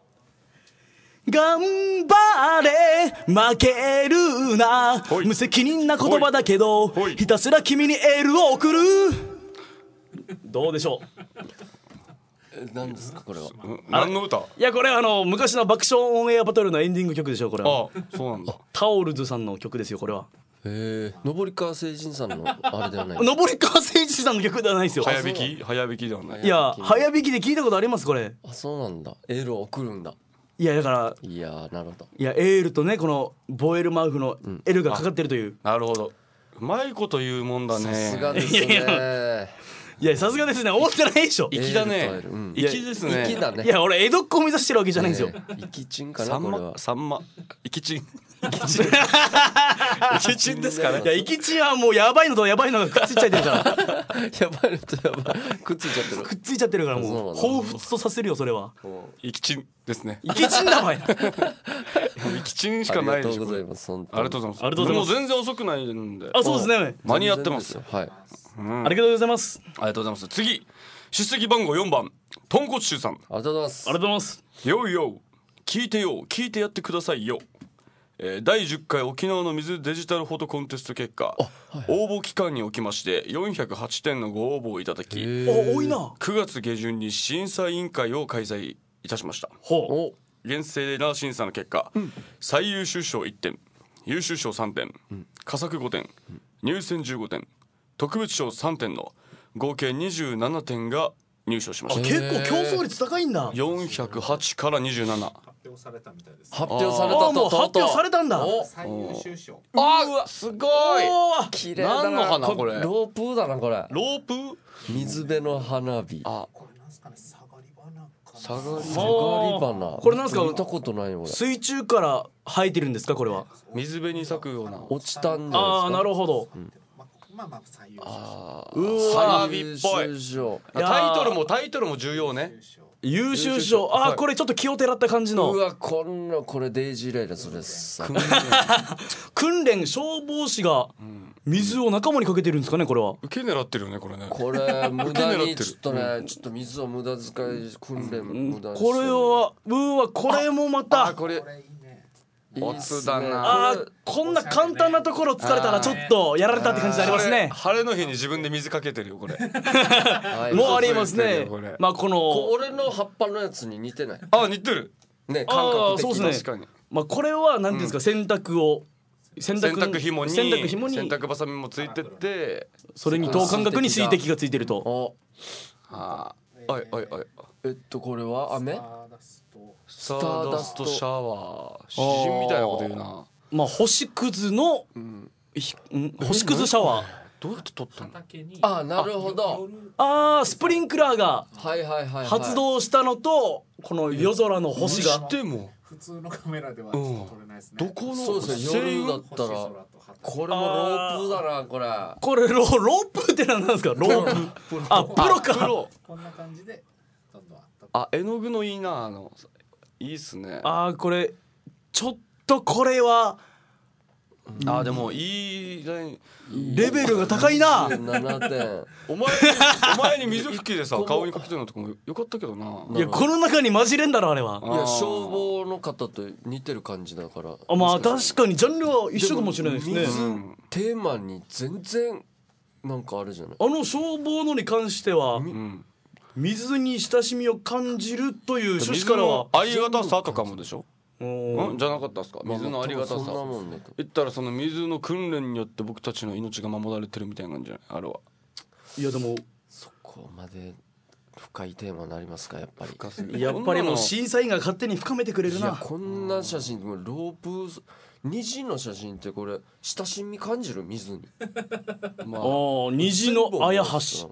頑張れ負けるな、 ほい無責任な言葉だけどほいひたすら君にエールを送る。どうでしょ何ですかこれは。 何の歌？ う。いやこれは昔の爆笑オンエアバトルのエンディング曲でしょ。これはあ、そうなんだ。 タオルズさんの曲ですよ。これは登川聖人さんのあれではない。 登川誠司さんの曲ではないですよ。 早弾き？早弾きではない。 いや早弾きで聞いたことありますこれ。 あ、そうなんだ。エールを送るんだ。 いやだからいやー、なるほど。 いやエールとねこのボエルマークの L がかかってるという、 なるほど。うまいこと言うもんだね。 さすがですいやいね。 いやさすがですね。思ってないでしょ。 粋だねエールとエールうん。 粋ですね。 粋だね。 いや俺江戸っ子を目指してるわけじゃないんですよ。 生きちんかサンなこれはマ、。サンマ、イキチン。イキチンですかねい。やイキチはもうやばいのとやばいのがくっついちゃってるからやばいのとやばい。くっついちゃってる。 くっついちゃってるからもうそうなんだ彷彿とさせるよそれは。 イキチンですね。 イキチンだわい。 イキチンしかないでしょ。 ありがとうございます。本当にありがとうございます。 ありがとうございますもう全然遅くないんで。 あそうですね。 間に合ってますよ。 はい。 ありがとうございます。 ありがとうございます。次、出席番号4番、豚骨臭さん。 ありがとうございます。 ありがとうございます。 よいよ、聞いてよ、聞いてやってくださいよ。第10回沖縄の水デジタルフォトコンテスト結果、応募期間におきまして408点のご応募をいただき、 お多いな。 9月下旬に審査委員会を開催いたしました。 ほう。 厳正な審査の結果、最優秀賞1点、優秀賞3点、佳作5点、入選15点、特別賞3点の合計27点が入賞しました。 結構競争率高いんだ。 408から27。 発表されたああもう発表されたんだ。 お最優秀賞。 あ、すごい。 おー綺麗だな。 何の花これロープだなこれ。 ロープ？ 水辺の花火。 あ、 これなんですかね、下がり花かな。 下がり下がり花。 これなんすか見たことないよこれ。 水中から生えてるんですかこれは。 水辺に咲くような。 落ちたんじゃないですか。 ああなるほど。 まあ最優秀うわ花火っぽい。 優秀賞。 いやタイトルも重要ね。 賞。 優秀賞。あはいあこれちょっと気をてらった感じのうわこれデイジーライダーそれです。 訓練消防士が水を仲間にかけてるんですかねこれは。 受け狙ってるよねこれね。 これ無駄に受け狙ってるちょっとねちょっと水を無駄遣い訓練無駄にしてこれはうわこれもまたこれこれいいね。 いいっすねオツだなあーこんな簡単なところ疲れたらちょっとやられたって感じになりますね。 晴れの日に自分で水かけてるよこれ。 はいもうありますねこれ。 まあこの俺の葉っぱのやつに似てないあ、似てる。 ねあ感覚的にーそうですね確かに。 まあこれは何ていうんですか洗濯を洗洗濯紐に洗濯紐に洗濯バサミもついてって。 それに等間隔に水滴がついてると。 おあー、はいはいはい。 これは雨スターダスト。 スターダストシャワー。詩人みたいなこと言うな。 まあ星屑の星屑シャワー。 どうやって撮ったの？ 畑に。 あなるほどあースプリンクラーがはいはいはいはい発動したのとこの夜空の星がでも普通のカメラではちょっと撮れないですね。 どこのそうですね夜だったら星空と畑。 これもロープだなこれこれロープって何なんですかロープあプロか。 こんな感じでどんどんあった。 あ、絵の具のいいな、いいっすね。 あーこれちょっとこれはあ、でもいいライン。 レベルが高いな。 7点お前に水吹きでさ顔にかけてるのとかもよかったけどな。 いやこの中に混じれんだろあれは。 いや消防の方と似てる感じだからあまあ確かにジャンルは一緒かもしれないですね。 うんテーマに全然なんかあるじゃない消防のに関してはうん。 水に親しみを感じるという趣旨水からはのありがたさとかもでしょ。 うんじゃなかったっすか。水のありがたさ。 そんなもんだと言ったらその水の訓練によって僕たちの命が守られてるみたいな感じじゃないあれは。 いやでもそこまで深いテーマになりますかやっぱりやっぱりもう審査員が勝手に深めてくれるいやな。 こんな写真もロープ虹の写真ってこれ親しみ感じる水にまあああ虹の綾橋。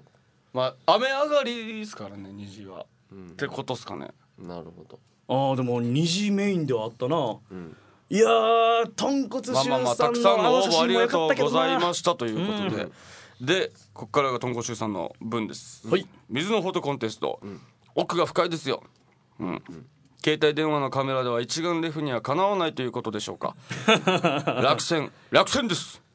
まあ雨上がりですからね虹は、ってことっすかね。 なるほど。 でも虹メインではあったな、いやー豚骨臭さんのたくさんの応募ありがとうございす。 ましたということで、でここからが豚骨臭さんの分です。 はい。 水のフォトコンテスト、奥が深いですよ。携帯電話のカメラでは一眼レフにはかなわないということでしょうか。落選です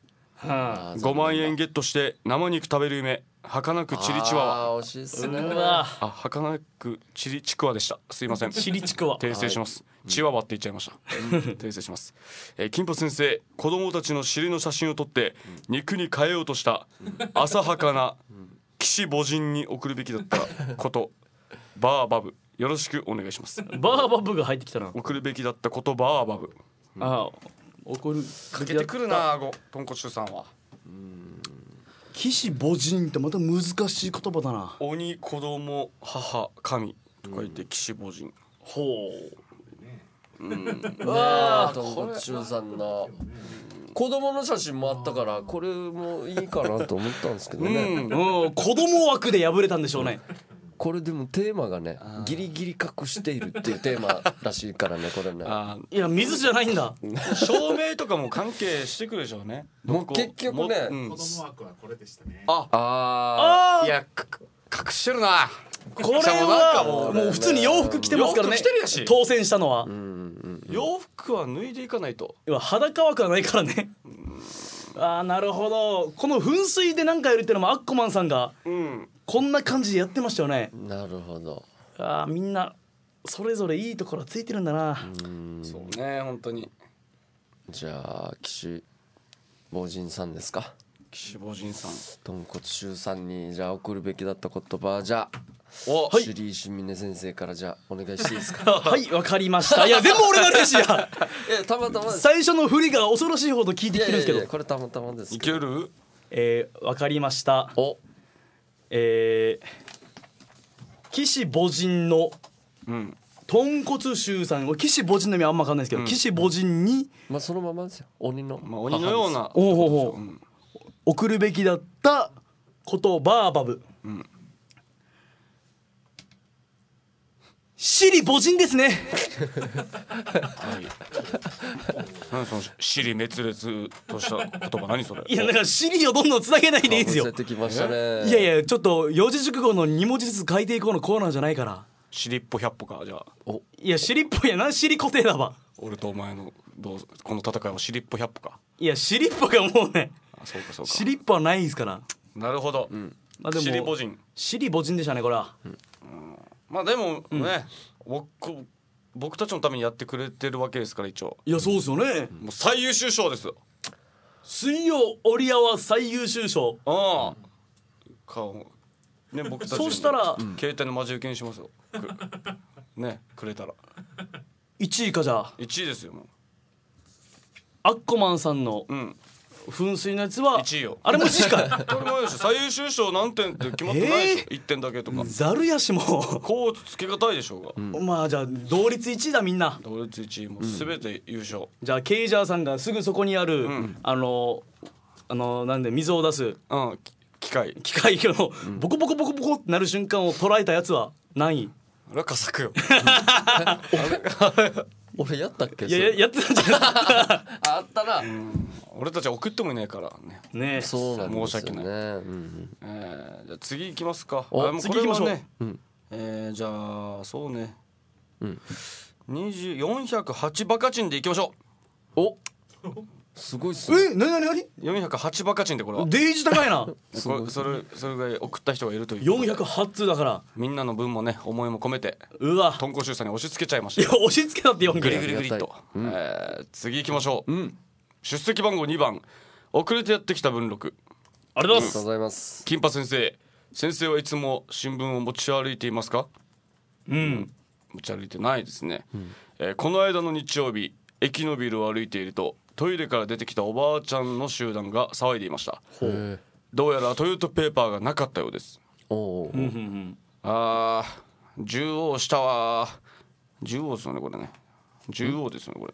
。5万円ゲットして生肉食べる夢、儚くチリチワワ。 惜しいっすね。 儚くチリチクワでした。すいません。 チリチクワ訂正します。チワワって言っちゃいました。訂正します。金髪先生、子供たちの尻の写真を撮って肉に変えようとした浅はかな岸母人に送るべきだったことバーバブ、よろしくお願いします。 バーバブが入ってきたな。 送るべきだったことバーバブ。 怒るかけてくるな豚骨臭さんは。 岸母人ってまた難しい言葉だな。 鬼、子供、母、神とか言って岸母人。 ほう。 豚骨臭さんの子供の写真もあったからこれもいいかなと思ったんですけどね。 子供枠で敗れたんでしょうね。 これでもテーマがねギリギリ隠しているっていうテーマらしいからねこれね。 いや水じゃないんだ。 照明とかも関係してくるでしょうね。 もう結局ね、 子供枠はこれでしたね。 いや隠してるな。 これはもう普通に洋服着てますからね。 洋服着てるやし当選したのは。 洋服は脱いでいかないと。 裸枠はないからね。なるほど。この噴水で何かやるっていうのもアッコマンさんがこんな感じでやってましたよね。 なるほど。 みんなそれぞれいいところついてるんだな。 そうね本当に。 じゃあ岸母人さんですか。 岸母人さん、 豚骨臭さんにじゃあ送るべきだった言葉じゃあはい、 シリーシュミネ先生からじゃあお願いしていいですか。 はいわかりました。いや全部俺の話や。 たまたまです。 最初の振りが恐ろしいほど聞いてきてるんですけど。 これたまたまですいけど。 ける？ わかりました。岸母人の豚骨臭さん、岸母人の意味あんま分かんないですけど、岸母人にまあそのままですよ。鬼の鬼のような送るべきだったことバーバブ。シリ母人ですね。 何その尻滅裂とした言葉、何それ。 いやだからシリをどんどんつなげないでいいですよ。 せてきましたね。 いやいやちょっと四字熟語の2文字ずつ書いていこうのコーナーじゃないから。 尻っぽ100歩か。じゃあいや尻っぽいやな。尻固定だわ。 俺とお前のこの戦いは尻っぽ100歩か。 いや尻っぽがもうね、 そうかそうか。 尻っぽはないですから。 なるほど。 まあでも尻母人。 尻母人でしたねこれは。 まあでもね、僕たちのためにやってくれてるわけですから一応。 いやそうですよね。 もう最優秀賞ですよ。 水曜オリアワ最優秀賞。 ね僕たちそうしたら携帯の待ち受けにしますよ。ねくれたら 1位か。じゃあ 1位ですよ。もうアッコマンさんの噴水のやつは 1位よ。 あれも1位か。 当たり前でしょ。最優秀賞何点って決まってないでしょ。1点だけとかざるやしもこうつけがたいでしょうが。 まあじゃあ同率1位だみんな。 同率1位もう全て優勝。 じゃあケイジャーさんがすぐそこにあるなんで水を出す機械のボコボコボコボコってなる瞬間を捉えたやつは何位？ あれは佳作よ。 俺やったっけ。 いややってたんじゃないですか。 あったな。 俺たちは送ってもいないからね。 ねえそうなんですよね。 申し訳ない。じゃあ次行きますか。 次行きましょう。 じゃあそうね。408バカチンで行きましょおすごいっすね。 何う。408バカチンでこれは。 デイジ高いな。 それぐらい送った人がいるという。 408通だから。 みんなの分もね思いも込めてうわ。 豚骨臭さんに押し付けちゃいましいやたよ。 押し付けたって4 グリ件。 グリグリっと。次行きましょう。出席番号2番遅れてやってきた文録。 ありがとうございます。 ありがとうございます。 金髪先生はいつも新聞を持ち歩いていますか？持ち歩いてないですね。この間の日曜日駅のビルを歩いているとトイレから出てきたおばあちゃんの集団が騒いでいました。どうやらトイレットペーパーがなかったようです。縦横したわ。縦横ですよねこれね。縦横ですよねこれね。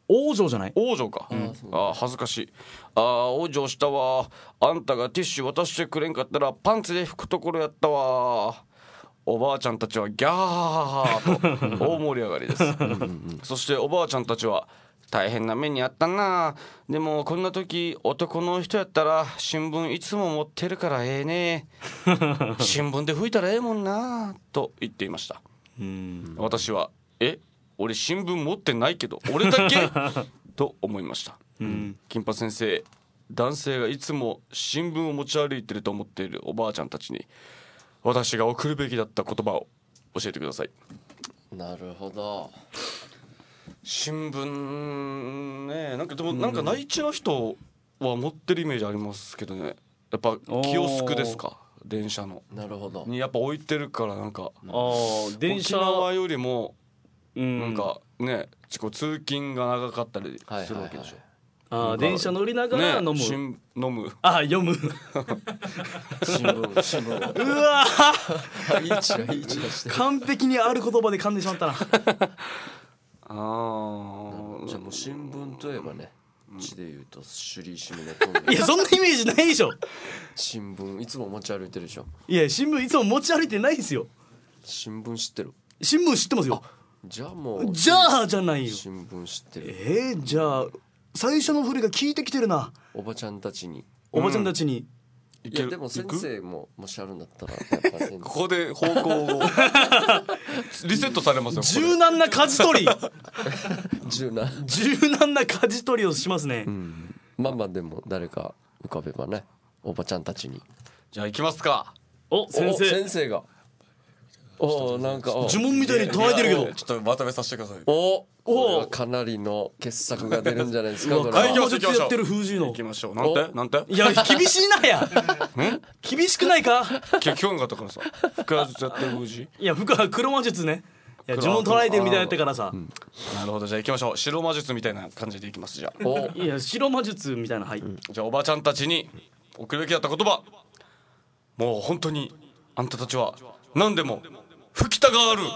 王女じゃない？ 王女か、恥ずかしい。王女したわ。あんたがティッシュ渡してくれんかったらパンツで拭くところやったわ。おばあちゃんたちはギャーと大盛り上がりですそしておばあちゃんたちは大変な目にあったな。でもこんな時男の人やったら新聞いつも持ってるからええね新聞で拭いたらええもんなと言っていました。私は俺新聞持ってないけど俺だけと思いました。金八先生、男性がいつも新聞を持ち歩いてると思っているおばあちゃんたちに私が送るべきだった言葉を教えてください。 なるほど。 新聞ね、なんかでもなんか内地の人は持ってるイメージありますけどね。やっぱキオスクですか、電車の。 なるほど。 にやっぱ置いてるからなんか電車沖縄よりもなんかね、こう通勤が長かったりするわけでしょ。 電車乗りながら飲む、 飲む読む新聞うわいいチラして完璧にある言葉で噛んでしまったなじゃあもう新聞といえばね、地で言うと首里締めのトンネいやそんなイメージないでしょ。 新聞いつも持ち歩いてるでしょ。 いや新聞いつも持ち歩いてないですよ。 新聞知ってる？ 新聞知ってますよ。 じゃあもうじゃあじゃないよ。 新聞知ってる。 じゃあ最初の振りが効いてきてるな。 おばちゃんたちに。 おばちゃんたちに、 いやでも先生ももしあるんだったらやっぱ先生ここで方向をリセットされますよ。 柔軟な舵取り柔軟な舵取りをしますね。 まあまあでも誰か浮かべばね、おばちゃんたちに。 じゃあ行きますか。 先生先生がなんか呪文みたいに唱えてるけど、 ちょっとまとめさせてください。 これはかなりの傑作が出るんじゃないですか。これは行きましょう魔術やってる風神の行きましょう。なんていや厳しいなや厳しくないか。 聞こえなかったからさ。腹話術やってる風いや深黒魔術ね。いや呪文唱えてるみたいなやったからさ、 なるほど。じゃあ行きましょう。白魔術みたいな感じで行きます。じゃあいや白魔術みたいな、はい、 じゃあおばちゃんたちに送るべきだった言葉、もう本当にあんたたちは何でも吹きたがある。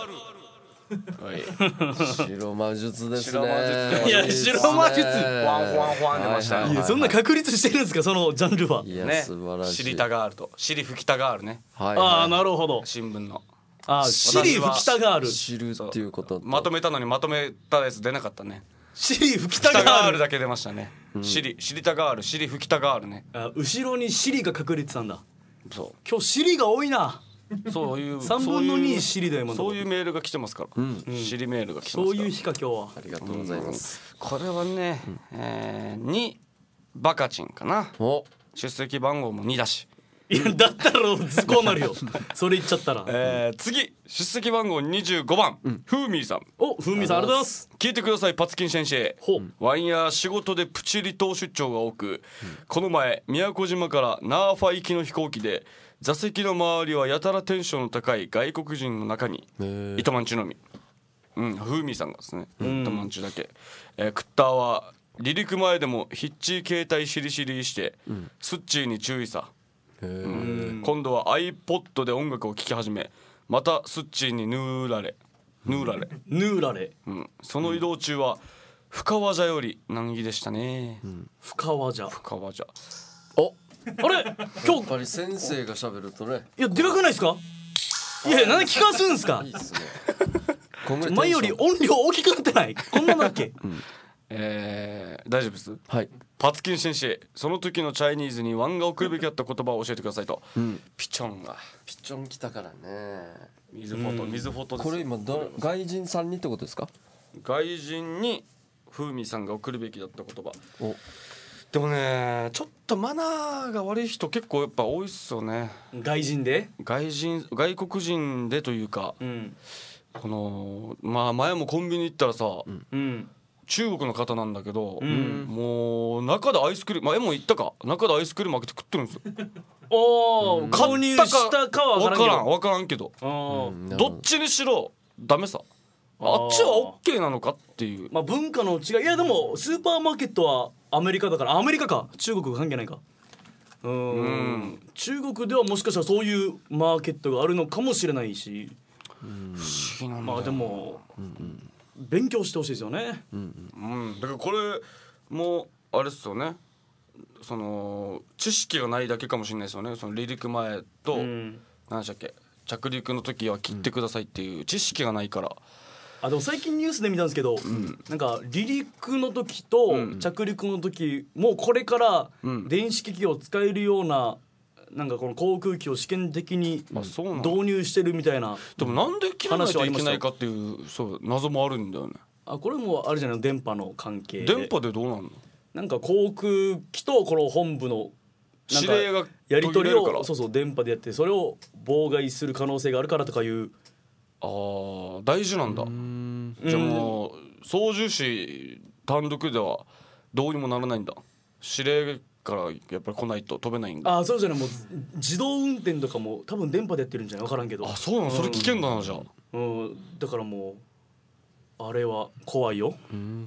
白魔術ですね。 白魔術いや白魔術ワンフワンフワン出ましたいやそんな確立してるんですか、そのジャンルは。 いやね。 素晴らしい。 知りたがあると知り吹きたがあるね。 なるほど。 新聞のシリ吹きたがある。 知るっていうこととまとめたのにまとめたやつ出なかったね。 シリ吹きた吹きたがある。 があるだけ出ましたね。知りたがある、知り吹きたがあるね。 後ろにシリが隠れてたんだ。 そ今日シリが多いな。 うそういう 3分の2シリだよ今のとこそういうメールが来てますから。知りメールが来てますから。 そういう日か今日は。 ありがとうございます。 これはね、2バカチンかな。 お出席番号も2だし。 いやだったら図工になるよそれ言っちゃったら。 次出席番号25番、ふうみーさん。 ふうみさんありがとうございます。 聞いてくださいパツキン先生。ワンや仕事でプチ離島出張が多く、この前宮古島からナーファ行きの飛行機で座席の周りはやたらテンションの高い外国人の中に糸満中のみ、ふうみーさんがですね、糸満中だけ、クッターは離陸前でもヒッチー携帯しりしりして、スッチーに注意さ。今度は iPod で音楽を聴き始め、またスッチーにヌーラレ、その移動中は深和茶より難儀でしたね。 深和じゃ。 深和茶。 あれや今日っぱり先生が喋るとね、 いやでかくないですか。いやなんで聞かすんすかいいっすね。こんぐらい前より音量大きくなってない。こんなだっけ。 大丈夫です。 はい。 パツキン先生、その時のチャイニーズにワンが送るべきだった言葉を教えてくださいと。ピチョンがピッチョン来たからね。 水フォトです。 これ今外人さんにってことですか？ 外人にふうみさんが送るべきだった言葉。 おでもね、ちょっとマナーが悪い人結構やっぱ多いっすよね。 外人で。 外国人でというか、このまあ前もコンビニ行ったらさ、中国の方なんだけど、もう中でアイスクリーム、前も言ったか、中でアイスクリーム開けて食ってるんですよ。 購入したかは分からんけど、どっちにしろダメさ。あっちはオッケーなのかっていう。 まあ文化の違い。いやでもスーパーマーケットはアメリカだから、アメリカか中国関係ないか。中国ではもしかしたらそういうマーケットがあるのかもしれないし、まあでも勉強してほしいですよね。 だからこれもあれですよね、その知識がないだけかもしれないですよね。その離陸前と、何でしたっけ、着陸の時は切ってくださいっていう知識がないから。 でも最近ニュースで見たんですけど、なんか離陸の時と着陸の時もうこれから電子機器を使えるような、なんかこの航空機を試験的に導入してるみたいな。 でもなんで切らないといけないかっていうそう謎もあるんだよね。 これもあるじゃない、電波の関係で。 電波でどうなんの？ なんか航空機とこの本部の指令がやり取り途切れるから。 をそう電波でやって、それを妨害する可能性があるからとかいう。 大事なんだ。じゃあもう操縦士単独ではどうにもならないんだ。指令からやっぱり来ないと飛べないんだ。 そうじゃない、もう自動運転とかも多分電波でやってるんじゃない、分からんけど。 そうなの、それ危険だな。じゃあだからもうあれは怖いよ。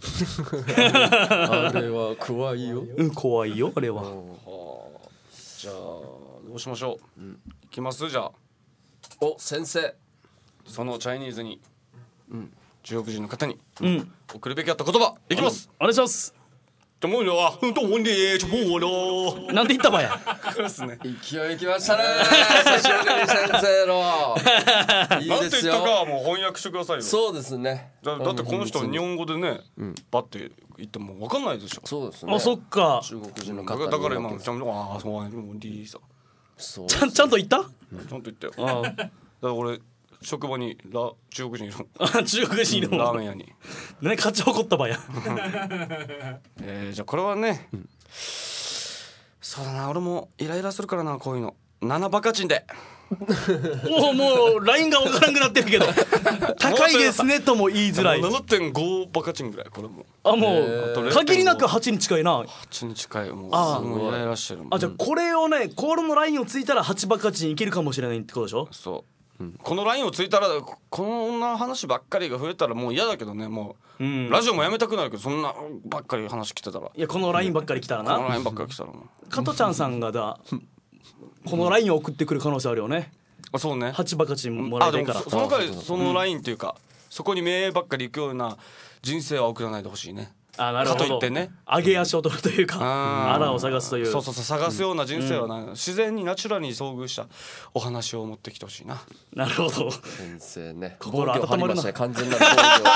あれは怖いよ。 怖いよあれは。 じゃあどうしましょう。いきます。じゃあ先生、 そのチャイニーズに、中国人の方に送るべきだった言葉いきます。 お願いします。 と思うよ。と思うんで、ちょもうの。 なんて言ったばや。 ですね。 勢いきましたね。久しぶりに先生の。いいなんて言ったですよ。 かもう翻訳してくださいよ。 そうですね。 だってこの人日本語でね、バッて言っても分かんないでしょ。 そうですね。 そっか。 中国人の方だから今ちゃんとそうなんでさ。 そうちゃんと言った。 ちゃんと言ったよ。だから俺職場に中国人いる。 中国人のラーメン屋に。 ね、勝ち誇ったばや。 じゃあこれはね、そうだな、俺もイライラするからな、こういうの。7バカチンで。 もうラインが分からんくなってるけど。高いですねとも言いづらい。 7.5 バカチンぐらい。これももう限りなく8に近いな。 8に近い。もうすごいイライラしてるもん。 じゃあこれをね、コールのラインをついたら8バカチンいけるかもしれないってことでしょ。 そう、このラインをついたらこんな話ばっかりが増えたらもう嫌だけどね。もう、ラジオもやめたくなるけど、そんなばっかり話来てたら。 いや、このラインばっかり来たらこのな。 ラインばっかり来たらもう加トちゃんさんがこのラインを送ってくる可能性あるよね。 そうね。 8バカチンもらいたいから。 でもその代わりそのラインっていうか、そこに目ばっかり行くような人生は送らないでほしいね。 なるほど。 かといってね、 上げ足を取るというか、穴を探すという。 そう探すような人生はな、自然にナチュラルに遭遇したお話を持ってきてほしいな。 なるほど。 先生ね。 心温まるな。 完全な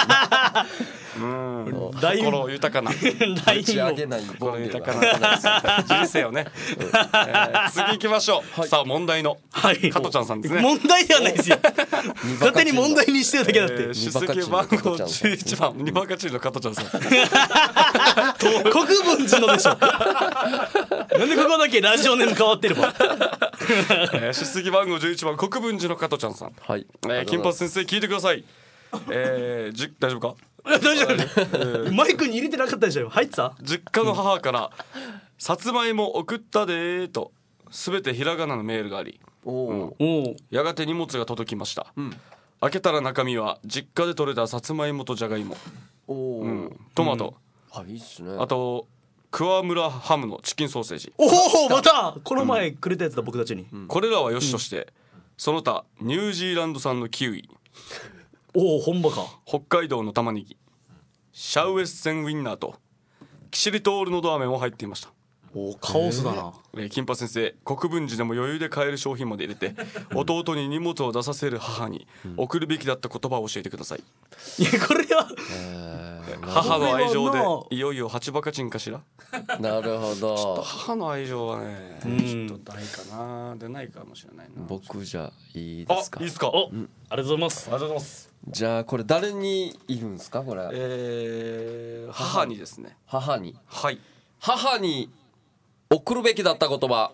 心豊かな。 打ち上げない心豊かな人生をね。次行きましょう。さあ問題の加トちゃんさんですね。 問題ではないですよ。勝手に問題にしてるだけだって。 出席番号11番2バカチンの加トちゃんさん。 国分寺のでしょ。なんでここだけラジオネーム変わってるわ。 出席番号11番国分寺の加トちゃんさん。 はい。 金髪先生聞いてください。大丈夫か？ 大丈夫。マイクに入れてなかったでしょ。入ってた？ 実家の母からさつまいも送ったでーと全てひらがなのメールがあり、やがて荷物が届きました。開けたら中身は実家で採れたさつまいもとじゃがいも、トマト、 いいっすね。 あと桑村ハムのチキンソーセージ。 またこの前くれたやつだ、僕たちに。 これらはよしとして、その他ニュージーランド産のキウイ、 本場か。 北海道の玉ねぎ、シャウエッセンウインナーとキシリトールのど飴も入っていました。 カオスだな。 金髪先生、国分寺でも余裕で買える商品まで入れて弟に荷物を出させる母に送るべきだった言葉を教えてください。 いや、これは母の愛情でいよいよ8バカチンかしら。 なるほど。 母の愛情はね、ちょっとないかな。出ないかもしれないな。 僕じゃいいですか？ いいですか？ ありがとうございます。 ありがとうございます。 じゃあこれ誰にいるんですかこれ？ 母にですね。 母に。 はい。 母に送るべきだった言葉。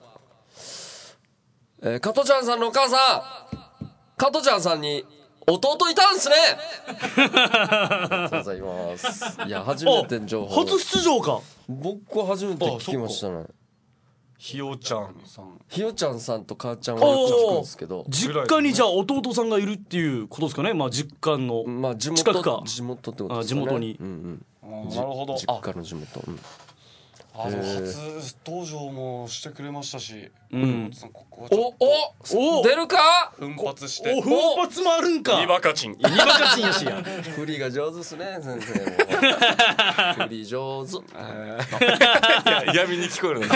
加トちゃんさんのお母さん、加トちゃんさんに弟いたんすね。ありがとうございます。いや、初めての情報。 初出場か。 僕は初めて聞きましたね。 ひよちゃんさん。 ひよちゃんさんと母ちゃんはよく聞くんですけど、 実家にじゃあ弟さんがいるっていうことですかね。まあ実家の地近くか。 元ってことですかね。 地元に。 なるほど。 実家の地元。 初登場もしてくれましたし、 うんここはちょっお出るかと奮発してお奮発もあるんかニバカチンニバカチンやしや振りが上手ですね先生も振り上手いや嫌味に聞こえるな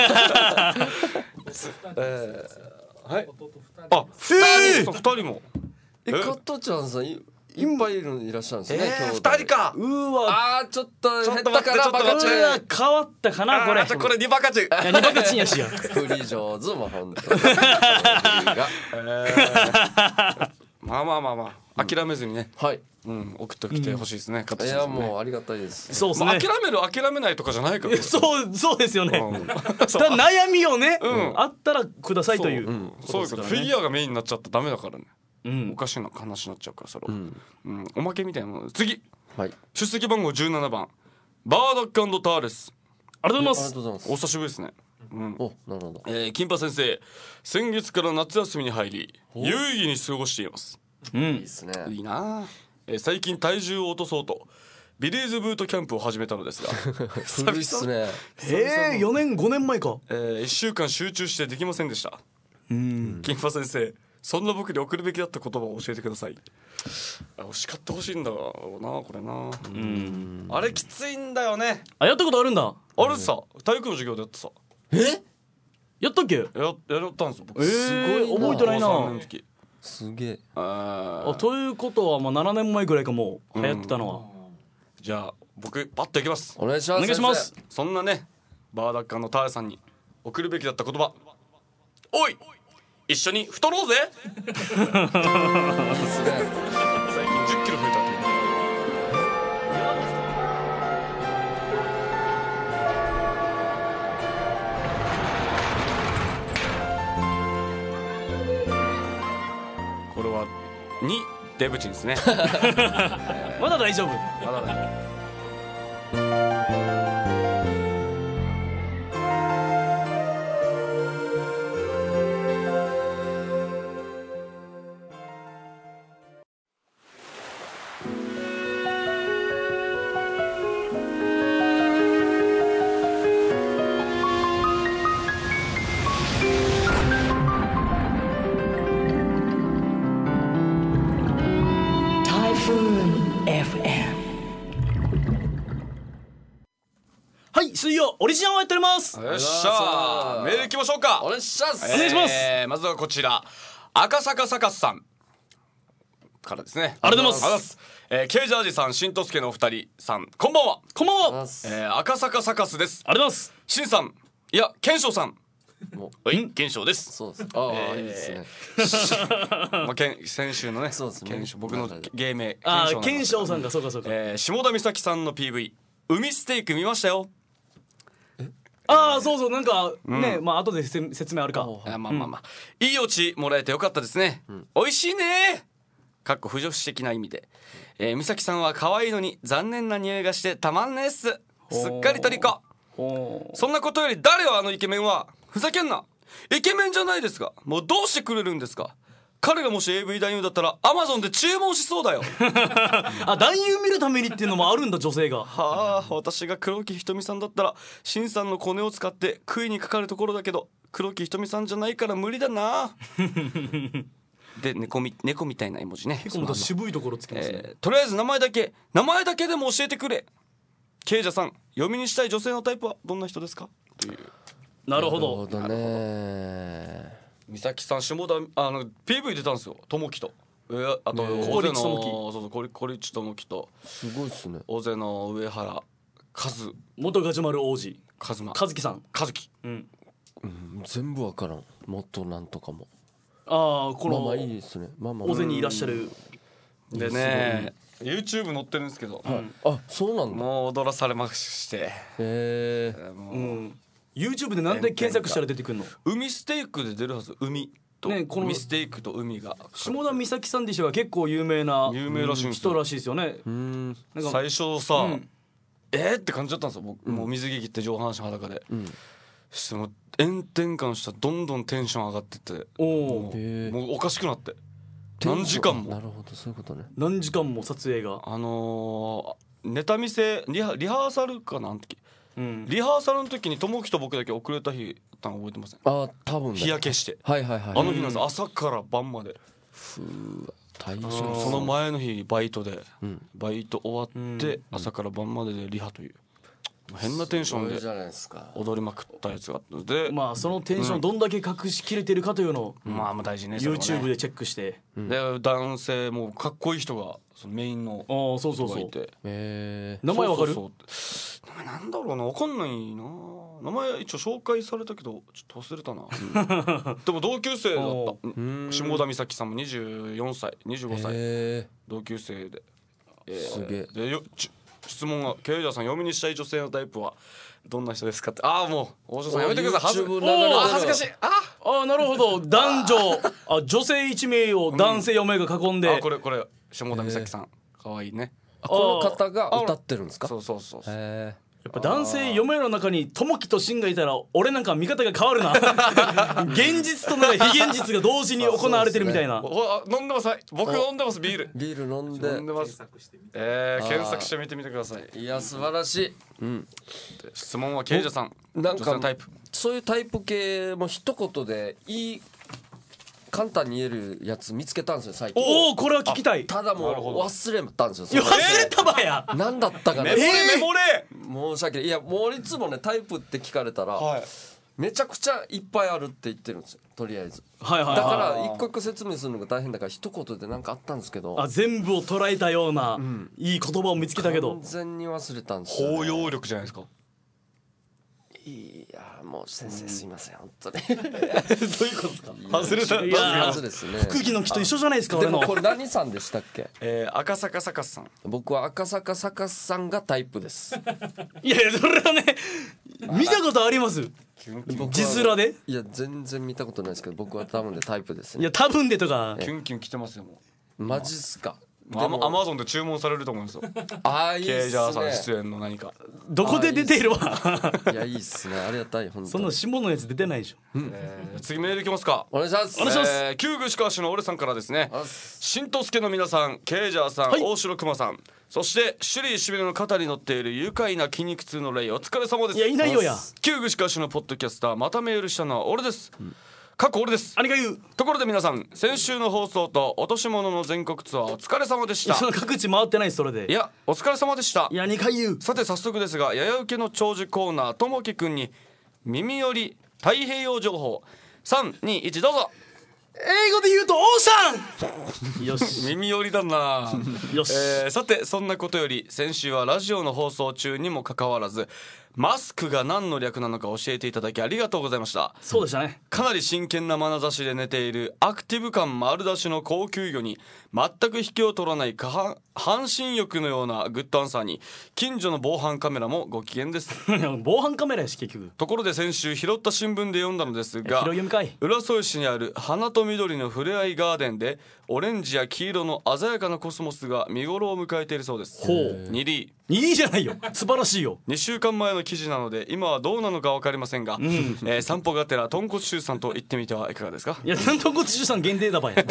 はいあ2人も加トちゃんさんいっぱいいらっしゃるんですね今日 2人かうーわあーちょっと減った待ってかなバカチこれはン変わったかなこれじゃあこれニバカチンいやニバカチンやしや振り上手も本当に振りがまあまあまあまあ諦めずにねはい送ってきてほしいですねいやもうありがたいですそうですねまあ諦めないとかじゃないからそうですよねうんただ悩みをねあったらくださいというそういうことフィギュアがメインになっちゃったらダメだからねうんおかしな話になっちゃうからそれおまけみたいなもの次はい出席番号17番バーダック&ターレスありがとうごあざいますりがとうございますお久しぶりですねおなるほど金八先生先月から夏休みに入り有意義に過ごしていますいいですねいいな最近体重を落とそうとビリーズブートキャンプを始めたのですが古いっすね 4年5年前か 1週間集中してできませんでした金八先生そんな僕に送るべきだった言葉を教えてください叱ってほしいんだろうなこれなあれきついんだよねあやったことあるんだあれさ体育の授業でやってさやったっけやったんですよ僕すごいな覚えてないな高3年の時すげえということはまあ7年前ぐらいかもう流行ってたのはじゃあ僕パッといきますお願いしますお願いしますそんなねバーダッカーのターレさんに送るべきだった言葉おい一緒に太ろうぜ先生最近10キロ増えたってこれは2デブチンですねまだ大丈夫まだねはい水曜オリジナルをやっておりますよっしゃーメールいきましょうかお願いしますお願いしますまずはこちら赤坂サカスさんからですねありがとうございますケイジャージさんしんとすけのお二人さんこんばんは、 こんばんは赤坂サカスですありがとうございますしんさんいや賢章さんもはい賢章ですそうですああいいですねまあ先週のねそうですね賢章僕の芸名ああ賢賢章さんがそうかそうか下田美咲さんの PV 海ステーク見ましたよああそうそうなんかねまあ後で説明あるかまあまあまあいいオチもらえてよかったですね美味しいねかっこ不女子的な意味で美咲さんは可愛いのに残念な匂いがしてたまんねえっすすっかり虜そんなことより誰よあのイケメンはふざけんなイケメンじゃないですかもうどうしてくれるんですか彼がもし AV 男優だったら Amazon で注文しそうだよあ男優見るためにっていうのもあるんだ女性がはあ私が黒木ひとみさんだったらしんさんのコネを使って杭にかかるところだけど黒木ひとみさんじゃないから無理だなで猫みたいな絵文字ね結構また渋いところつけますねとりあえず名前だけでも教えてくれケイジャさん読みにしたい女性のタイプはどんな人ですかというなるほなるほどどね美咲さん下田PV 出たんですよ友樹とあとね大勢の小市智樹そうそう小市智樹とすごいっすね大勢の上原和元ガジュマル王子和馬和樹さん和樹全部わからんもっとなんとかもああこまあまあいいのですねまあまあ大勢にいらっしゃるでね YouTube 載ってるんですけど、 あそうなんだもう踊らされましてへえもう、 YouTube でなんで検索したら出てくるの海ステークで出るはず海と、 ねこのミステイクと海が下田美咲さんでしょが結構有名な有名らしいんですよ人らしいですよねうんなんか最初さ、 うんって感じだったんですよ僕、もう水着着って上半身裸で、しても炎天下の下どんどんテンション上がってっておもおへえうもうおかしくなって何時間もなるほどそういうことね何時間も撮影がネタ見せリハーサルかなあの時、 リハーサルの時に友樹と僕だけ遅れた日だったの覚えてません？ あ多分ね日焼けしてはいはいはいあの日なんです朝から晩まで。 大変しかもその前の日バイトでバイト終わって朝から晩まででリハという変なテンションでじゃないですか。 踊りまくったやつがあったのでまあそのテンションをどんだけ隠しきれてるかというのをまあ大事ねそれはね YouTube でチェックしてで男性もかっこいい人がそのメインのああそうそうそう人がいて名前わかる？ そう名前なんだろうなわかんないな名前一応紹介されたけどちょっと忘れたなでも同級生だった下田美咲さんも24歳25歳同級生で、 すげえで質問がケイジャーさん読みにしたい女性のタイプはどんな人ですかってああもう大城さんやめてください恥ずかしいああなるほど男女女性1名を男性4名が囲んでこれ下田美咲さんかわいいねこの方が歌ってるんですか？ そうやっぱ男性4名の中に友樹と真がいたら俺なんか見方が変わるな現実となんか非現実が同時に行われてるみたいな飲んでます僕飲んでますビール飲んで飲んでます検索してみてみてください。 いや素晴らしい。 質問はケイジャーさんなんか女性のタイプそういうタイプ系も一言で簡単に言えるやつ見つけたんですよ最近。 おおこれは聞きたい。 ただもう忘れたんですよ。 忘れたばや何だったかな。 メモレ申し訳ない。いやもういつもねタイプって聞かれたら、 はいめちゃくちゃいっぱいあるって言ってるんですよとりあえず。 はいはいだから一個一個説明するのが大変だから一言で何かあったんですけど全部を捉えたような、いい言葉を見つけたけど完全に忘れたんですよ、ね。 包容力じゃないですか。 いやもう先生すいません本当にどういうことですか？ 外れたいやまずですね。 福木の木と一緒じゃないですか俺のでもこれ何さんでしたっけ？ 赤坂サカスさん僕は赤坂サカスさんがタイプです。 いやいやそれはね見たことあります字面で？ いや全然見たことないですけど僕は多分でタイプですね。 いや多分でとかキュンキュン来てますよもマジっすか？ うアマゾンで注文されると思うんですよいいっケイジャーさんす出演の何かどこで出ているわね。いやいいっすねありがたい本当に。 そんな下のやつ出てないでしょ。 次メールいきますか。 お願いします。 お願いします旧具志川市の俺さんからですね新藤助の皆さんケイジャーさん、 はい大城熊さんそして首里しびれの肩に乗っている愉快な筋肉痛のレイお疲れ様です。 いやいないよや旧具志川市のポッドキャスターまたメールしたのは俺です、過去俺です。 あれが言うところで皆さん先週の放送と落とし物の全国ツアーお疲れ様でした。 その各地回ってないそれでいやお疲れ様でした。 いや2回言うさて早速ですがやや受けの長寿コーナーともきくんに耳より太平洋情報321どうぞ。 英語で言うとオーシャンよし耳寄りだなよし、 さてそんなことより先週はラジオの放送中にもかかわらずマスクが何の略なのか教えていただきありがとうございました。 そうでしたね。 かなり真剣な眼差しで寝ているアクティブ感丸出しの高級魚に全く引けを取らない半身浴のようなグッドアンサーに近所の防犯カメラもご機嫌です防犯カメラやし結局ところで先週拾った新聞で読んだのですが拾い読みかい。 浦添市にある花と緑のふれあいガーデンでオレンジや黄色の鮮やかなコスモスが見頃を迎えているそうです。 ほう 2リいいじゃないよ素晴らしいよ。 2週間前の記事なので今はどうなのか分かりませんが、散歩がてら豚骨臭さんと言ってみてはいかがですか。 いや豚骨臭さん限定だばやね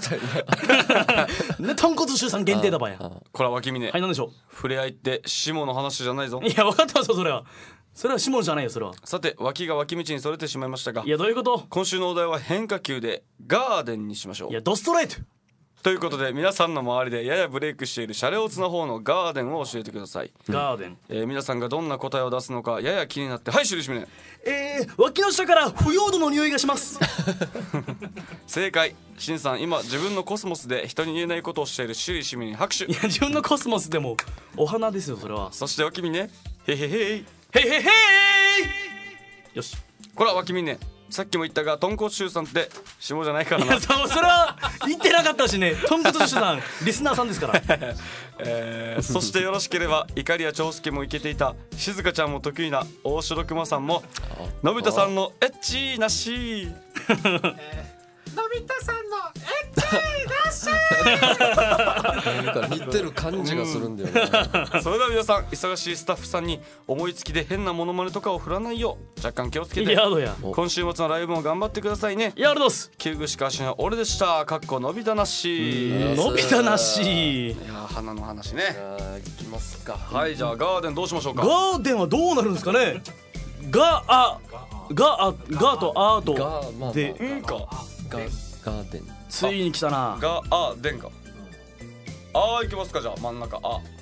豚骨臭さん限定だばや。 これは脇峰、 はいなんでしょふれあいって下の話じゃないぞ。 う。いや分かってますよそれは下じゃないよそれは。 さて脇が脇道にそれてしまいましたがいやどういうこと？ 今週のお題は変化球でガーデンにしましょう。 いやドストレート。 ということで皆さんの周りでややブレイクしているシャレオツな方のガーデンを教えてください。 ガーデン、 皆さんがどんな答えを出すのかやや気になってはいシュリシミネ脇の下から腐葉土の匂いがします正解。シンさん今自分のコスモスで人に言えないことをしているシュリシミネ拍手。 いや自分のコスモスでもお花ですよそれは。 そして脇峰へへへいへいへいへいよし。 これは脇峰さっきも言ったが豚骨臭さんって下じゃないからないやそれは言ってなかったしね豚骨臭さんリスナーさんですからそしてよろしければ怒りや長介もいけていた静香ちゃんも得意な大城熊さんものび太さんのエッチーなしのび太さんのエッチなんか似てる感じがするんだよね。 それでは皆さん、忙しいスタッフさんに思いつきで変なモノマネとかを振らないよう若干気をつけて、 やだや今週末のライブも頑張ってくださいね。 やるどす。 旧具しかしの俺でした。かっこのびたなし。 のび太なし。 いやー花の話ね。 いきますか。 はい、じゃあガーデンどうしましょうか。 ガーデンはどうなるんですかね。ガとアートでガーデン。 ついに来たな。 ガーデンか。あーいきますか。じゃあ真ん中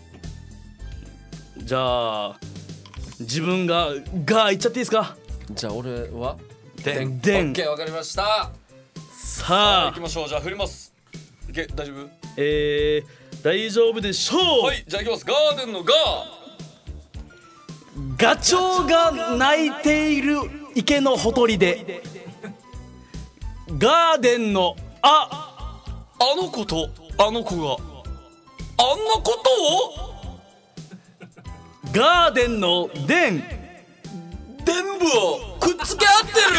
じゃあ自分がいっちゃっていいですか。 じゃあ俺はデン。 オでんッケー、わかりました。 さあ行きましょう。じゃあ振ります。いけ、大丈夫？ 大丈夫でしょう。 はい、じゃあ行きます。ガーデンのガガチョウが鳴いている池のほとりでガーデンのあの子とあの子があんなことをガーデンのデン全部をくっつけ合ってる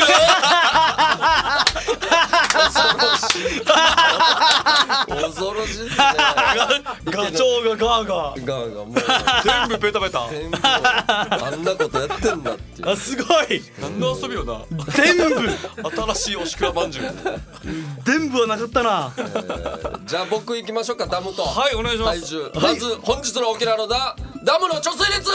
恐ろしいですね。 ガチョウがガーガーガーがもう全部ペタペタ全部あんなことやってんだっていう。 すごい何の遊びよな。 全部新しいおしくらまんじゅう。 全部はなかったな。 じゃあ僕行きましょうか。ダムとはいお願いします体重、まず本日の沖縄のダムの貯水率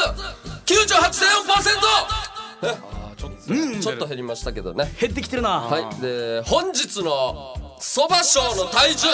98.4%。ちょっと減りましたけどね。 減ってきてるな。 はい。で本日のそば賞の体重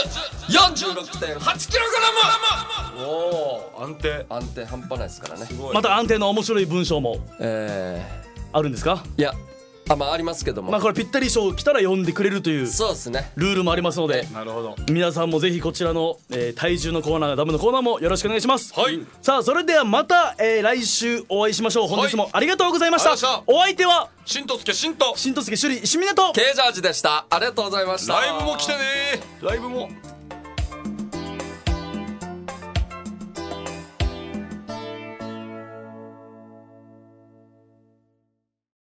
46.8kg。 おお、 安定。 安定半端ないですからね。 また安定の面白い文章もあるんですか。 いやまあありますけども、 まあこれぴったり賞来たら読んでくれるというそうですね。 ルールもありますので、 なるほど。 皆さんもぜひこちらの、体重のコーナー、ダムのコーナーもよろしくお願いします。 はい。 さあそれではまた、来週お会いしましょう。本日もありがとうございました。 ありがとうお相手はしんとすけしんと。 新戸助首里石峰とケージャージでした。ありがとうございました。 ライブも来てね。ライブも。